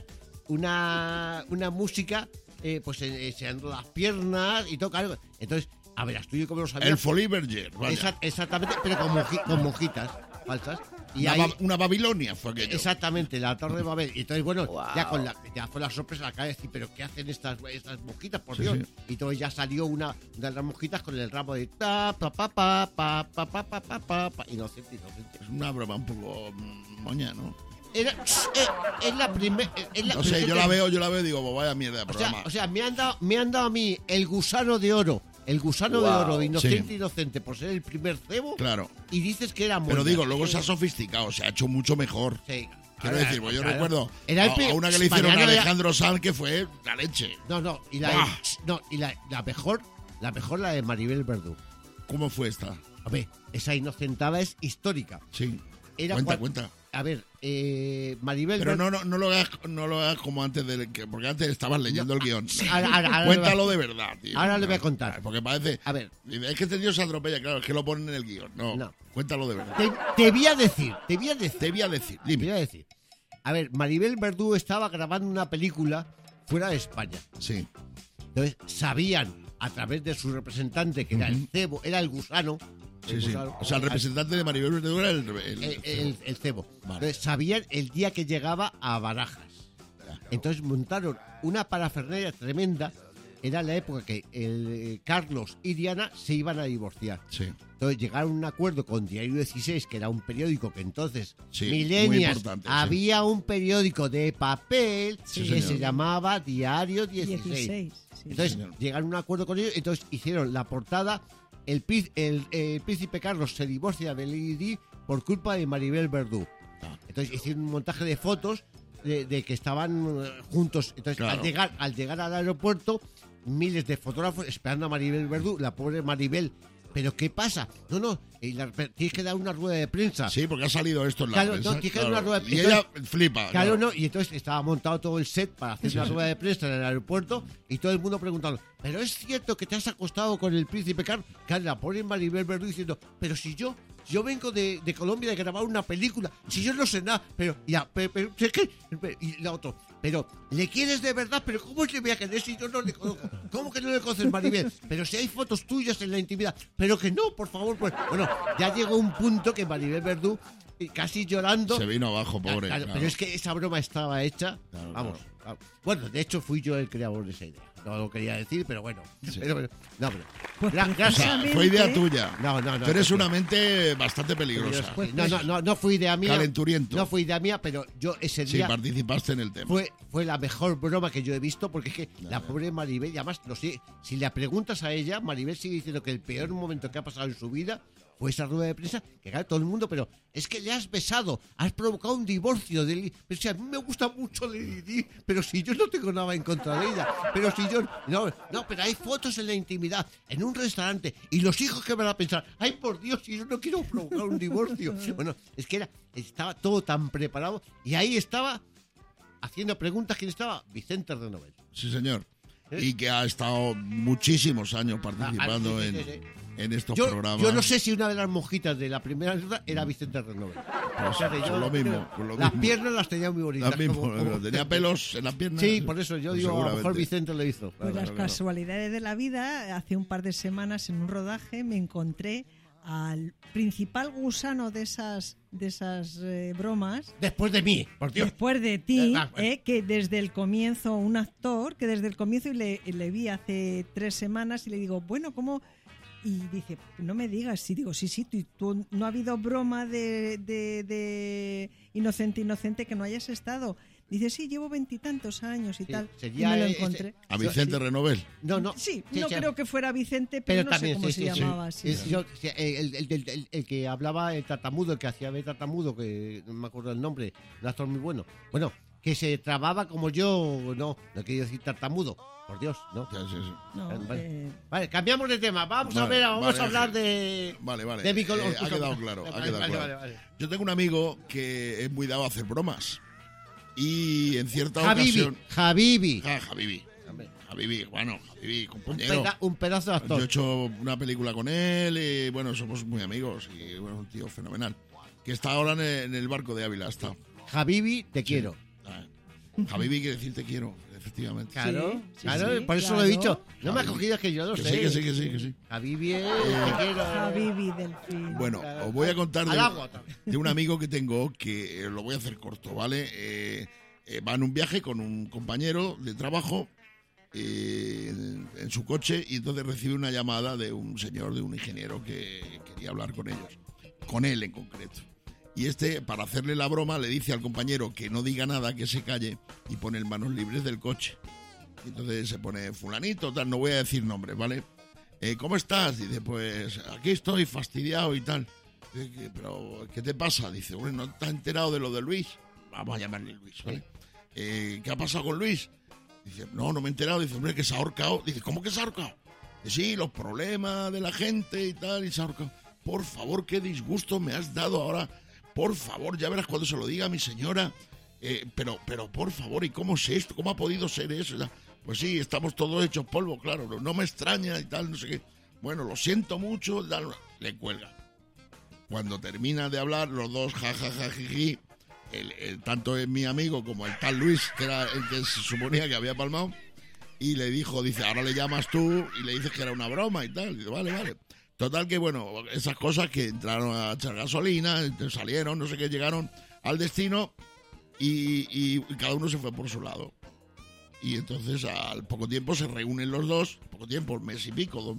una música, pues enseñando las piernas y todo, claro. Entonces, a ver, estudio como lo sabía. El Folly Berger. Vaya. Exactamente, pero con monjitas falsas. Y Una, ahí, una Babilonia fue aquello. exactamente, la Torre de Babel. Y entonces, bueno, ya fue la sorpresa la cara de decir, pero ¿qué hacen estas monjitas, por Sí, Dios? sí. Y entonces ya salió una de las monjitas con el ramo de ta, pa, pa, pa, pa, pa, pa, pa, pa, pa, pa. Inocente. Es una broma un poco moña, ¿no? Es la primera. No sé, yo la veo y digo, pues vaya mierda de O programa. sea, me han dado a mí el gusano de oro. El gusano de oro, inocente, Sí. inocente, por ser el primer cebo. Claro. Y dices que era Pero moña. digo, luego se ha sofisticado, se ha hecho mucho mejor. Sí. Quiero decir, pues yo Claro. recuerdo Era el a una que le hicieron a Mariano era- Alejandro Sanz que fue la leche. No, y la mejor, la de Maribel Verdú. ¿Cómo fue esta? A ver, esa inocentada es histórica. Sí. Era Cuenta. A ver, Maribel Pero Verdú. no lo hagas como antes porque antes estabas leyendo el guión. Ahora Cuéntalo de verdad, tío. Ahora le voy a contar. Porque parece. A ver. Es que este tío se atropella, claro, es que lo ponen en el guión. No. Cuéntalo de verdad. Te voy a decir. Te voy a decir. Dime. A ver, Maribel Verdú estaba grabando una película fuera de España. Sí. Entonces sabían a través de su representante, que era el cebo, era el gusano. Sí, sí. O sea, el representante de Maribel Verdú era el cebo. Vale. Entonces sabían el día que llegaba a Barajas. Entonces montaron una parafernalia tremenda. Era la época que Carlos y Diana se iban a divorciar. Sí. Entonces llegaron a un acuerdo con Diario 16, que era un periódico que entonces, Sí, muy milenias, importante, sí. había un periódico de papel Sí, que señor. se llamaba Diario 16. 16. Sí. Entonces señor. llegaron a un acuerdo con ellos, entonces hicieron la portada. El príncipe Carlos se divorcia de Lady Di por culpa de Maribel Verdú. Entonces hicieron un montaje de fotos de que estaban juntos. Entonces Claro. al llegar al aeropuerto, miles de fotógrafos esperando a Maribel Verdú, la pobre Maribel. ¿Pero qué pasa? Tienes que dar una rueda de prensa. Sí, porque ha salido esto en la Claro, prensa. no, tienes que dar una rueda de Y ella flipa. Claro, no, y entonces estaba montado todo el set para hacer Sí, una sí. rueda de prensa en el aeropuerto y todo el mundo preguntando, ¿pero es cierto que te has acostado con el príncipe Carlos? Claro, la pobre Maribel Verdú diciendo, pero si yo vengo de Colombia de grabar una película, si yo no sé nada, pero ¿sé qué? Y la otra, pero ¿le quieres de verdad? ¿Pero cómo le voy a querer si yo no le conozco? ¿Cómo que no le conoces, Maribel? Pero si hay fotos tuyas en la intimidad, pero que no, por favor. Pues. Bueno, ya llegó un punto que Maribel Verdú casi llorando. Se vino abajo, pobre. Claro, claro. Pero es que esa broma estaba hecha. Claro, Vamos. Bueno, de hecho fui yo el creador de esa idea. No lo quería decir, pero bueno. Sí. No, pero. Pues O sea, precisamente- fue idea tuya. No. Tú eres una mente bastante peligrosa. Pues- No fui idea mía. Calenturiento. No fue idea mía, pero yo ese Sí, día participaste en el tema. fue la mejor broma que yo he visto, porque es que la pobre Maribel, y además, no sé, si le preguntas a ella, Maribel sigue diciendo que el peor momento que ha pasado en su vida fue esa rueda de prensa, que claro, todo el mundo, pero es que le has besado, has provocado un divorcio de Lili. Pero si a mí me gusta mucho Lili Di, pero si yo no tengo nada en contra de ella, pero si yo... No, pero hay fotos en la intimidad, en un restaurante, y los hijos que van a pensar, ay, por Dios, si yo no quiero provocar un divorcio. Bueno, es que estaba todo tan preparado, y ahí estaba haciendo preguntas. ¿Quién estaba? Vicente Renovel. Sí, señor. Y que ha estado muchísimos años participando sí. en estos Yo programas. no sé si una de las monjitas de la primera ayuda era Vicente Renovel. Pues lo mismo, pues lo las mismo. piernas las tenía muy bonitas. Lo mismo, como- tenía pelos en las piernas. Sí, por eso yo Pues digo, a lo mejor seguramente. Vicente lo hizo. Pues las claro. casualidades de la vida, hace un par de semanas en un rodaje me encontré al principal gusano de esas bromas, Después de mí, por Dios. después de ti, Bueno. que desde el comienzo, un actor, que desde el comienzo, y le vi hace 3 semanas y le digo, bueno, ¿cómo? Y dice, no me digas. Y digo, sí, tú no ha habido broma de inocente que no hayas estado. Dice, sí, llevo 20 y tantos años y Sí, tal. Y sería me lo ese- encontré. A Vicente Renovel. No. Sí, no creo que fuera Vicente, Pero pero, no también, sé cómo sí, se sí, llamaba. sí. sí. El que hablaba, el tartamudo, el que hacía de tartamudo, que no me acuerdo el nombre, un actor muy bueno. Bueno, que se trababa como yo, no quería decir tartamudo, por Dios, ¿no? Sí. No, Vale, cambiamos de tema, vamos a Vale, vamos a vale, hablar de... Vale. de mi color. Ha quedado claro. Vale. Yo tengo un amigo que es muy dado a hacer bromas. Y en cierta Habibi, ocasión... Habibi. Javibi, compañero. Un pedazo de Yo he actor. hecho una película con él y bueno, somos muy amigos y bueno, un tío fenomenal. Que está ahora en el barco de Ávila, está. Habibi, te quiero. Javibi quiere decir te quiero, efectivamente. Claro, Sí, claro, sí, por eso claro. lo he dicho. No me ha Habibi. cogido, es que yo lo Que sé. sí, que sí. Habibi, te quiero. Habibi Delfín. Bueno, os voy a contar Al agua también. de un amigo que tengo que lo voy a hacer corto, ¿vale? Va en un viaje con un compañero de trabajo en su coche y entonces recibe una llamada de un señor, de un ingeniero que quería hablar con ellos, con él en concreto. Y para hacerle la broma, le dice al compañero que no diga nada, que se calle y pone en manos libres del coche. Y entonces se pone fulanito, tal, no voy a decir nombres, ¿vale? ¿Cómo estás? Dice, pues aquí estoy fastidiado y tal. ¿Pero qué te pasa? Dice, bueno, ¿no te has enterado de lo de Luis? Vamos a llamarle Luis, ¿vale? ¿Qué ha pasado con Luis? Dice, no me he enterado. Dice, hombre, que se ha ahorcado. Dice, ¿cómo que se ha ahorcado? Dice, sí, los problemas de la gente y tal, y se ha ahorcado. Por favor, qué disgusto me has dado ahora. Por favor, ya verás cuando se lo diga a mi señora. Pero por favor, ¿y cómo es esto? ¿Cómo ha podido ser eso? Pues sí, estamos todos hechos polvo, claro. No me extraña y tal, no sé qué. Bueno, lo siento mucho. Tal, le cuelga. Cuando termina de hablar, los dos, jiji, tanto es mi amigo como el tal Luis, que era el que se suponía que había palmado, y le dijo, dice, ahora le llamas tú y le dices que era una broma y tal. Dice, vale. Total que, bueno, esas cosas que entraron a echar gasolina, salieron, no sé qué, llegaron al destino y cada uno se fue por su lado. Y entonces al poco tiempo se reúnen los dos, poco tiempo, mes y pico,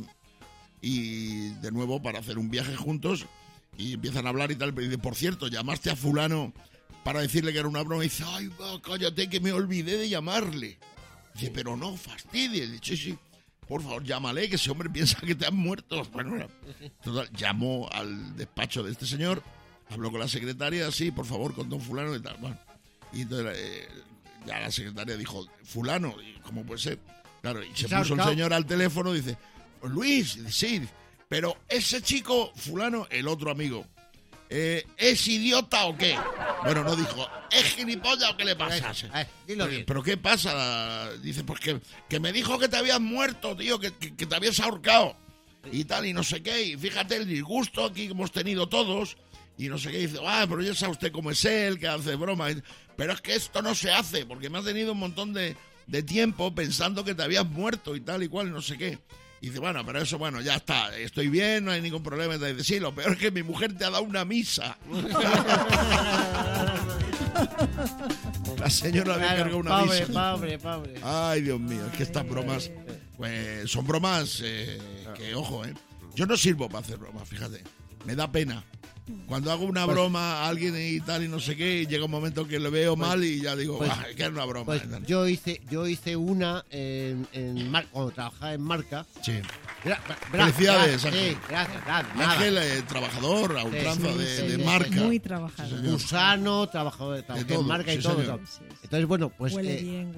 y de nuevo para hacer un viaje juntos y empiezan a hablar y tal. Pero dice, por cierto, llamaste a fulano para decirle que era una broma. Y dice, ay, va, cállate que me olvidé de llamarle. Dice, pero no fastidies. Dice, sí. Por favor, llámale, que ese hombre piensa que te han muerto. Bueno, total, llamó al despacho de este señor, habló con la secretaria, sí, por favor, con don fulano y tal. Bueno, y entonces ya la secretaria dijo, fulano, ¿cómo puede ser? Claro, y se puso el señor al teléfono y dice, Luis, sí, pero ese chico, fulano, el otro amigo, ¿es idiota o qué? Bueno, no dijo, ¿es gilipollas o qué le pasa? Dilo bien. ¿Pero qué pasa? Dice, pues que me dijo que te habías muerto, tío, que te habías ahorcado y tal, y no sé qué, y fíjate el disgusto aquí que hemos tenido todos, y no sé qué, y dice, pero ya sabe usted cómo es él, que hace broma, pero es que esto no se hace, porque me has tenido un montón de tiempo pensando que te habías muerto y tal y cual, no sé qué. Y dice, bueno, pero eso, bueno, ya está, estoy bien, no hay ningún problema. Y te dice, sí, lo peor es que mi mujer te ha dado una misa. La señora había cargado una misa. Pobre. Ay, Dios mío, es que estas bromas, pues, son bromas que, ojo, yo no sirvo para hacer bromas, fíjate, me da pena. Cuando hago una broma a alguien y tal y no sé qué, llega un momento que lo veo mal y ya digo, que es una broma. Pues yo hice una cuando trabajaba en Marca. Sí. Felicidades, Ángel. Sí, gracias. Ángel, trabajador a ultranza de Marca. Muy trabajador. Gusano, trabajador en Marca y todo. Sí. Entonces, bueno, pues... Huele bien.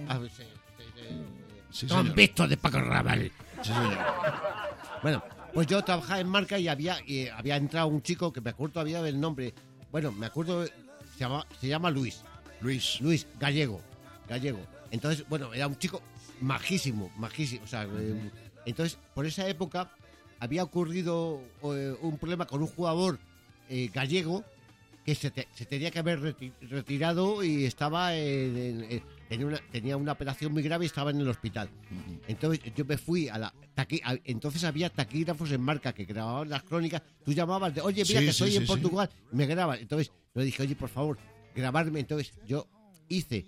Sí, Trompito de Paco Rabanne. Sí, señor. Bueno, pues yo trabajaba en Marca y había entrado un chico que me acuerdo todavía del nombre. Bueno, me acuerdo, se llama Luis. Luis, gallego. Entonces, bueno, era un chico majísimo. O sea, entonces, por esa época había ocurrido un problema con un jugador gallego que se tenía que haber retirado y estaba tenía una operación muy grave y estaba en el hospital. Entonces yo me fui entonces había taquígrafos en Marca que grababan las crónicas. Tú llamabas oye, mira que estoy en Portugal, y me graban. Entonces yo dije, oye, por favor, grabarme. Entonces yo hice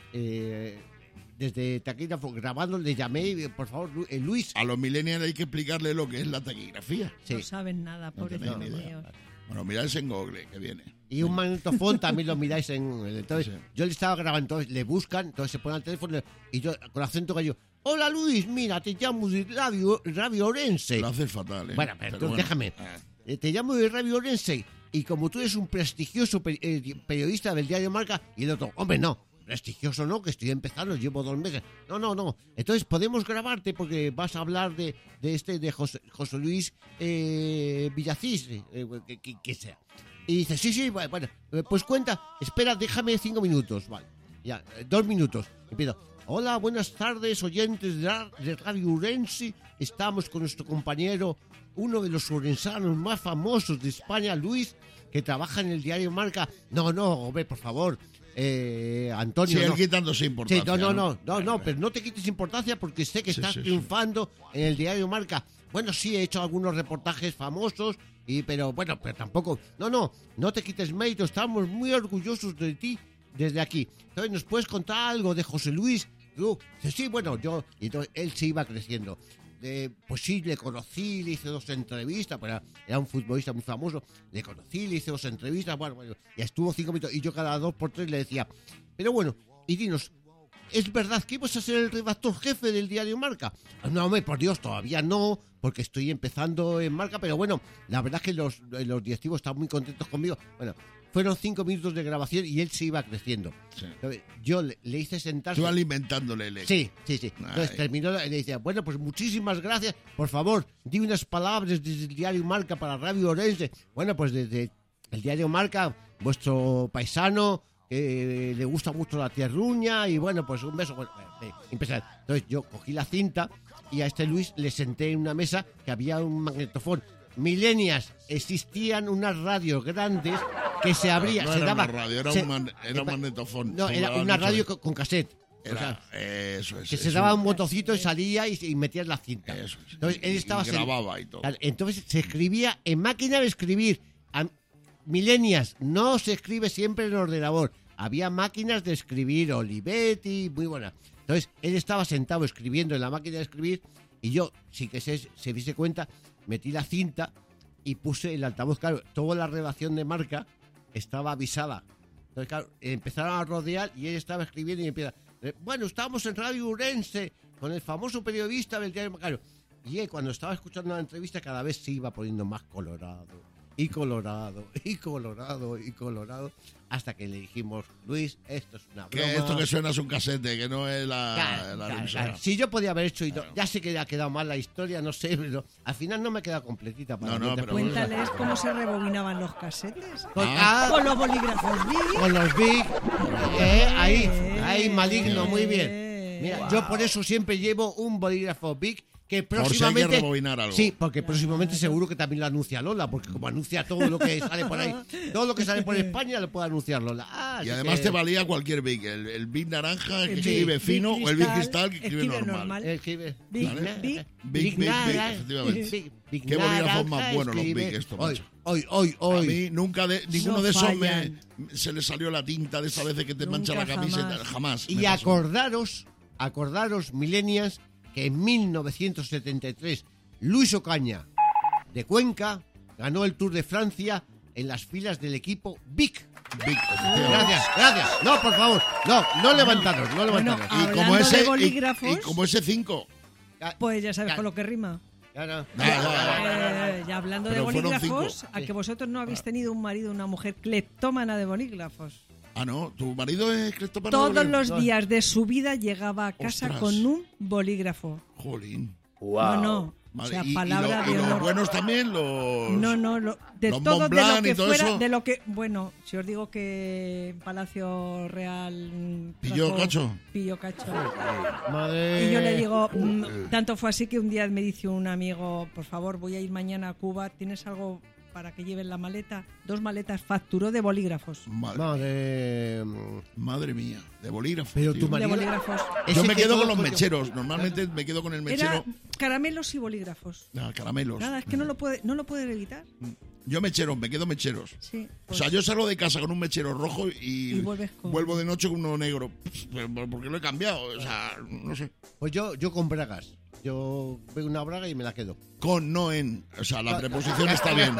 desde taquígrafo grabando, le llamé, por favor, Luis. A los millennials hay que explicarle lo que es la taquigrafía. Sí. No saben nada, pobrecitos míos. Bueno, miráis en Google, que viene. Y un magnetofón también lo miráis entonces, yo le estaba grabando, entonces le buscan, entonces se ponen al teléfono y yo con acento gallego, hola Luis, mira, te llamo de Radio Orense. Lo haces fatal, Bueno, pero déjame. Te llamo de Radio Orense y como tú eres un prestigioso periodista del diario Marca, y el otro, hombre, no. Prestigioso no, que estoy empezando, llevo 2 meses. No. Entonces podemos grabarte porque vas a hablar de José Luis Villacís, que sea. Y dice, sí, bueno, pues cuenta, espera, déjame 5 minutos, vale. Ya, 2 minutos. Empiezo. Hola, buenas tardes, oyentes de Radio Urense. Estamos con nuestro compañero, uno de los orensanos más famosos de España, Luis, que trabaja en el diario Marca. No, hombre, por favor. Antonio. Sí, él quitándose importancia. Sí, no, pero no te quites importancia porque sé que estás triunfando en el diario Marca. Bueno, sí, he hecho algunos reportajes famosos, pero tampoco. No te quites mérito, estamos muy orgullosos de ti desde aquí. Entonces, ¿nos puedes contar algo de José Luis? Sí, bueno, y entonces él se iba creciendo. Pues sí, le conocí, le hice 2 entrevistas, pero era un futbolista muy famoso, le conocí, le hice 2 entrevistas, bueno, ya estuvo 5 minutos, y yo cada 2 por 3 le decía, pero bueno, y dinos, ¿es verdad que ibas a ser el redactor jefe del diario Marca? No, hombre, por Dios, todavía no, porque estoy empezando en Marca, pero bueno, la verdad es que los directivos están muy contentos conmigo. Bueno, fueron 5 minutos de grabación y él se iba creciendo. Sí. Yo le hice sentarse. Tú alimentándole el ego. Sí. Entonces terminó y le decía, bueno, pues muchísimas gracias. Por favor, di unas palabras desde el diario Marca para Radio Orense. Bueno, pues desde el diario Marca, vuestro paisano, le gusta mucho la tierruña y bueno, pues un beso. Bueno, entonces yo cogí la cinta y a este Luis le senté en una mesa que había un magnetofón. Milenias, existían unas radios grandes que se abría, no se era daba. Una radio, era un magnetofón. No, era una radio con cassette. Eso es. Que se daba un botoncito y salía y metías la cinta. Eso es. Entonces él estaba. Y grababa y todo. Entonces se escribía en máquina de escribir. Milenias, no se escribe siempre en ordenador. Había máquinas de escribir, Olivetti, muy buena. Entonces él estaba sentado escribiendo en la máquina de escribir y yo, sin que se diese cuenta, metí la cinta y puse el altavoz. Claro, toda la redacción de Marca estaba avisada. Entonces, claro, empezaron a rodear y él estaba escribiendo y empieza, bueno, estamos en Radio Urense con el famoso periodista del diario Marca. Y él, cuando estaba escuchando la entrevista, cada vez se iba poniendo más colorado, hasta que le dijimos, Luis, esto es una broma. Que esto que suena es un casete, que no es la claro. Si yo podía haber hecho, ya sé que ha quedado mal la historia, no sé, pero al final no me ha quedado completita. Pero cuéntales cómo se rebobinaban los casetes. Con los bolígrafos Bic. Con los Bic. Ahí, maligno, muy bien. Mira, yo por eso siempre llevo un bolígrafo Bic que Por si hay que próximamente... rebobinar algo. Sí, porque próximamente seguro que también lo anuncia Lola, porque como anuncia todo lo que sale por ahí, todo lo que sale por España lo puede anunciar Lola. Y además te valía cualquier Bic, el Bic naranja que escribe fino o el Bic cristal que escribe normal. Big, ¿Vale? Big. Big, efectivamente. Qué bolígrafos más buenos los Bic estos, macho. Hoy. A mí nunca ninguno No de esos fallan. se le salió la tinta de esa vez que te mancha la Nunca, camisa. jamás. Jamás. Y me pasó. acordaros, millennials, que en 1973 Luis Ocaña, de Cuenca, ganó el Tour de Francia en las filas del equipo Vic. Bic, Gracias. No, por favor, no levantaros. Bueno, Y como hablando ese de bolígrafos, y como ese 5. pues ya sabes con lo que rima. Ya hablando de Pero fueron bolígrafos, 5. a que vosotros no habéis tenido un marido o una mujer cleptómana de bolígrafos. Ah, no, tu marido es cleptómano. Todos los días de su vida llegaba a casa Ostras. con un bolígrafo. Jolín. No. Vale, O sea, y palabra y de los honor. buenos también, los... No, de los todo, Mont de lo Blanc y que todo fuera, eso. de lo que... Bueno, si os digo que en Palacio Real... ¿Pilló trajo- cacho? Pilló cacho. Madre. Y yo le digo, tanto fue así que un día me dice un amigo, por favor, voy a ir mañana a Cuba, ¿tienes algo para que lleven la maleta? 2 maletas facturó de bolígrafos. Madre mía, de bolígrafo. Pero tío. tu De marido... bolígrafos. Yo Ese me que quedo todo con los coño- mecheros. Normalmente me quedo con el Era mechero. caramelos y bolígrafos. Caramelos. Nada, es que no lo puede evitar. Yo mecheros, me quedo mecheros. Sí, O sea, yo salgo de casa con un mechero rojo y vuelves con- vuelvo de noche con uno negro. Porque lo he cambiado. O sea, no sé. Pues yo con bragas. Yo veo una braga y me la quedo. Con, no en. O sea, la preposición está bien.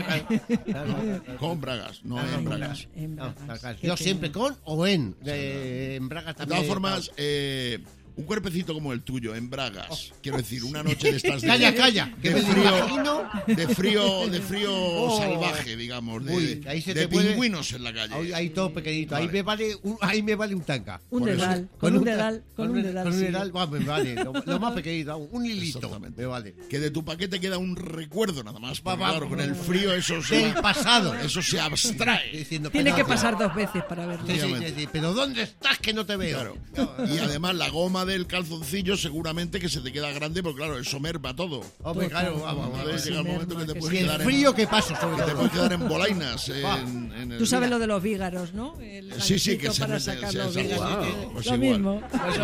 Con bragas, no en bragas. En No, bragas. bragas. Qué Yo pena. siempre con o en. En bragas De también. todas formas, un cuerpecito como el tuyo, en bragas. Quiero decir, una noche de estas. Calla, que de me lo frío, imagino. de frío Oh. salvaje, digamos. De, Uy, ahí se de te puede- pingüinos en la calle. Ahí todo pequeñito. Vale. Ahí me vale un tanca. Un Por eso- dedal, con un dedal, Con un sí. dedal, me vale. Lo más pequeñito, un hilito. Exactamente. Me vale. Que de tu paquete queda un recuerdo nada más. Porque, Va, claro, con el frío eso se, Del pasado. eso se abstrae. Diciendo, Tiene que "Pedazo". pasar 2 veces para verlo. Sí, pero ¿dónde estás que no te veo? Claro. Y además la goma del calzoncillo seguramente que se te queda grande, porque claro, eso merma todo. Hombre, claro, vamos. Entonces llega el momento que te Y puedes el quedar frío que paso, sobre te todo. puedes quedar en bolainas. En el Tú sabes día. lo de los vígaros, ¿no? El Sí, sí, que ganchito se para mete- sacar se- los se- vígaros. pues Lo igual. mismo.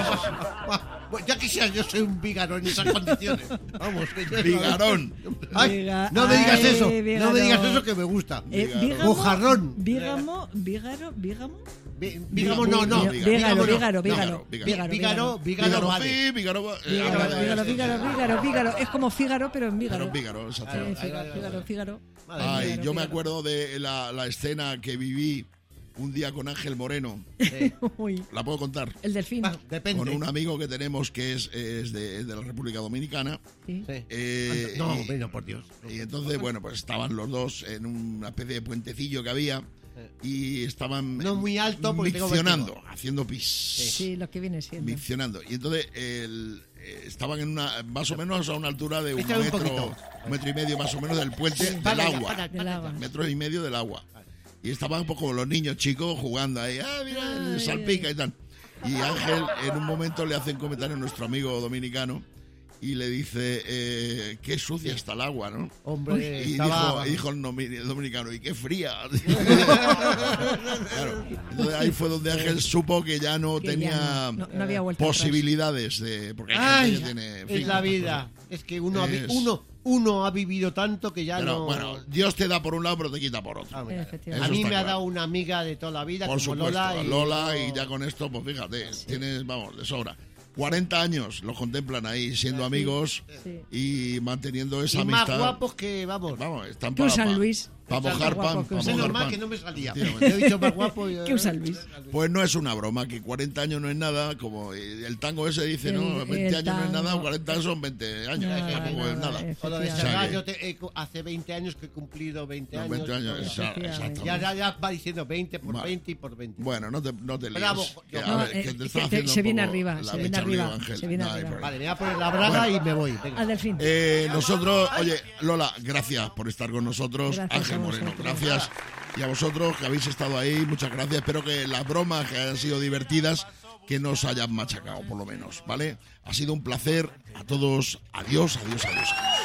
Pues ya quisiera yo soy un vígaro en esas condiciones. Vamos, que yo- Vigarón. Ay, Viga- no me digas ay, eso. No vígaro. me digas eso que me gusta. Vígamo, Mojarrón. vígamo. Vígamo, Vígamo, no. no. Vígaro, no. vígaro. Vígaro, Vígaro, vale. fi, Vígaro, Vígaro. Es como Fígaro, pero en Vígaro. Vígaro, exactamente. Fígaro. Ay, Vígaro, yo me Vígaro. acuerdo de la escena que viví un día con Ángel Moreno. Uy, ¿La puedo contar? el delfín. Depende. Con un amigo que tenemos que es de la República Dominicana. Sí. Sí. No, hombre, no, por Dios. Y entonces, bueno, pues estaban los dos en una especie de puentecillo que había y estaban No muy alto porque tengo miccionando, vértigo. haciendo pis. Sí, lo que viene siendo. Miccionando. Y entonces estaban en una más o menos a una altura de un Échale un metro, poquito. 1,5 metros más o menos del puente del Para, agua. Del agua. 1,5 metros del agua. Y estaban un poco los niños chicos jugando ahí, mira, salpica y tal. Y Ángel en un momento le hace un comentario a nuestro amigo dominicano y le dice, qué sucia está el agua, ¿no? Hombre, Y estaba... dijo el dominicano, y qué fría. Claro. Entonces ahí fue donde Ángel supo que ya no Que tenía ya no había vuelta posibilidades de... Porque hay Ay, gente que tiene... en fin, es la vida. Es que uno, Es- uno ha vivido tanto que ya Pero no... bueno, Dios te da por un lado, pero te quita por otro. Ah, mira. Efectivamente. A mí Eso me está ha dado claro. una amiga de toda la vida Por como supuesto, Lola. y ya con esto, pues fíjate, tienes, vamos, de sobra. 40 años los contemplan ahí siendo amigos Sí. y manteniendo esa Y más amistad. guapos que, vamos. Vamos, están Que un San Luis. Para mojar Guapo pan. que Pa un Es San mojar normal pan. que no me salía. Efectivamente. He dicho más guapo. Y, Que un San Luis. Pues no es una broma, que 40 años no es nada, como el tango ese dice, ¿no? 20 el años no es nada, tango. 40 son 20 años, tampoco es nada. O lo de O sea Serrat, que- yo hace 20 años que he cumplido 20 No, años. 20 años, Efectivamente. exactamente. Ya va diciendo 20 por Vale. 20 y por 20. Bueno, no te líes. Bravo. Que, a No, ver, que te está que haciendo se un viene poco arriba, la se viene mecha arriba, lío, Ángel. se viene No hay arriba. problema. Vale, me voy a poner la braga y me voy. Venga. Al delfín. Nosotros, oye, Lola, gracias por estar con nosotros. Gracias Ángel a Moreno, vosotros. gracias. Y a vosotros que habéis estado ahí, muchas gracias. Espero que las bromas que hayan sido divertidas, que nos hayan machacado, por lo menos, ¿vale? Ha sido un placer. A todos, adiós, adiós, adiós.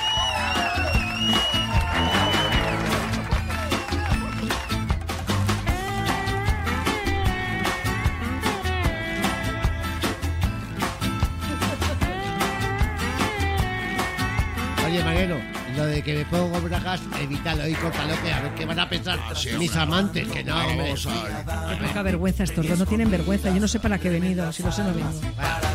Oye, Mariano, lo de que me pongo bragas, evítalo y córtalo, que a ver qué van a pensar sí, mis hombre, amantes, que no, hombre. Vamos a... Qué poca vergüenza estos dos, no tienen vergüenza. Yo no sé para qué he venido, si no sé no vengo. Vale.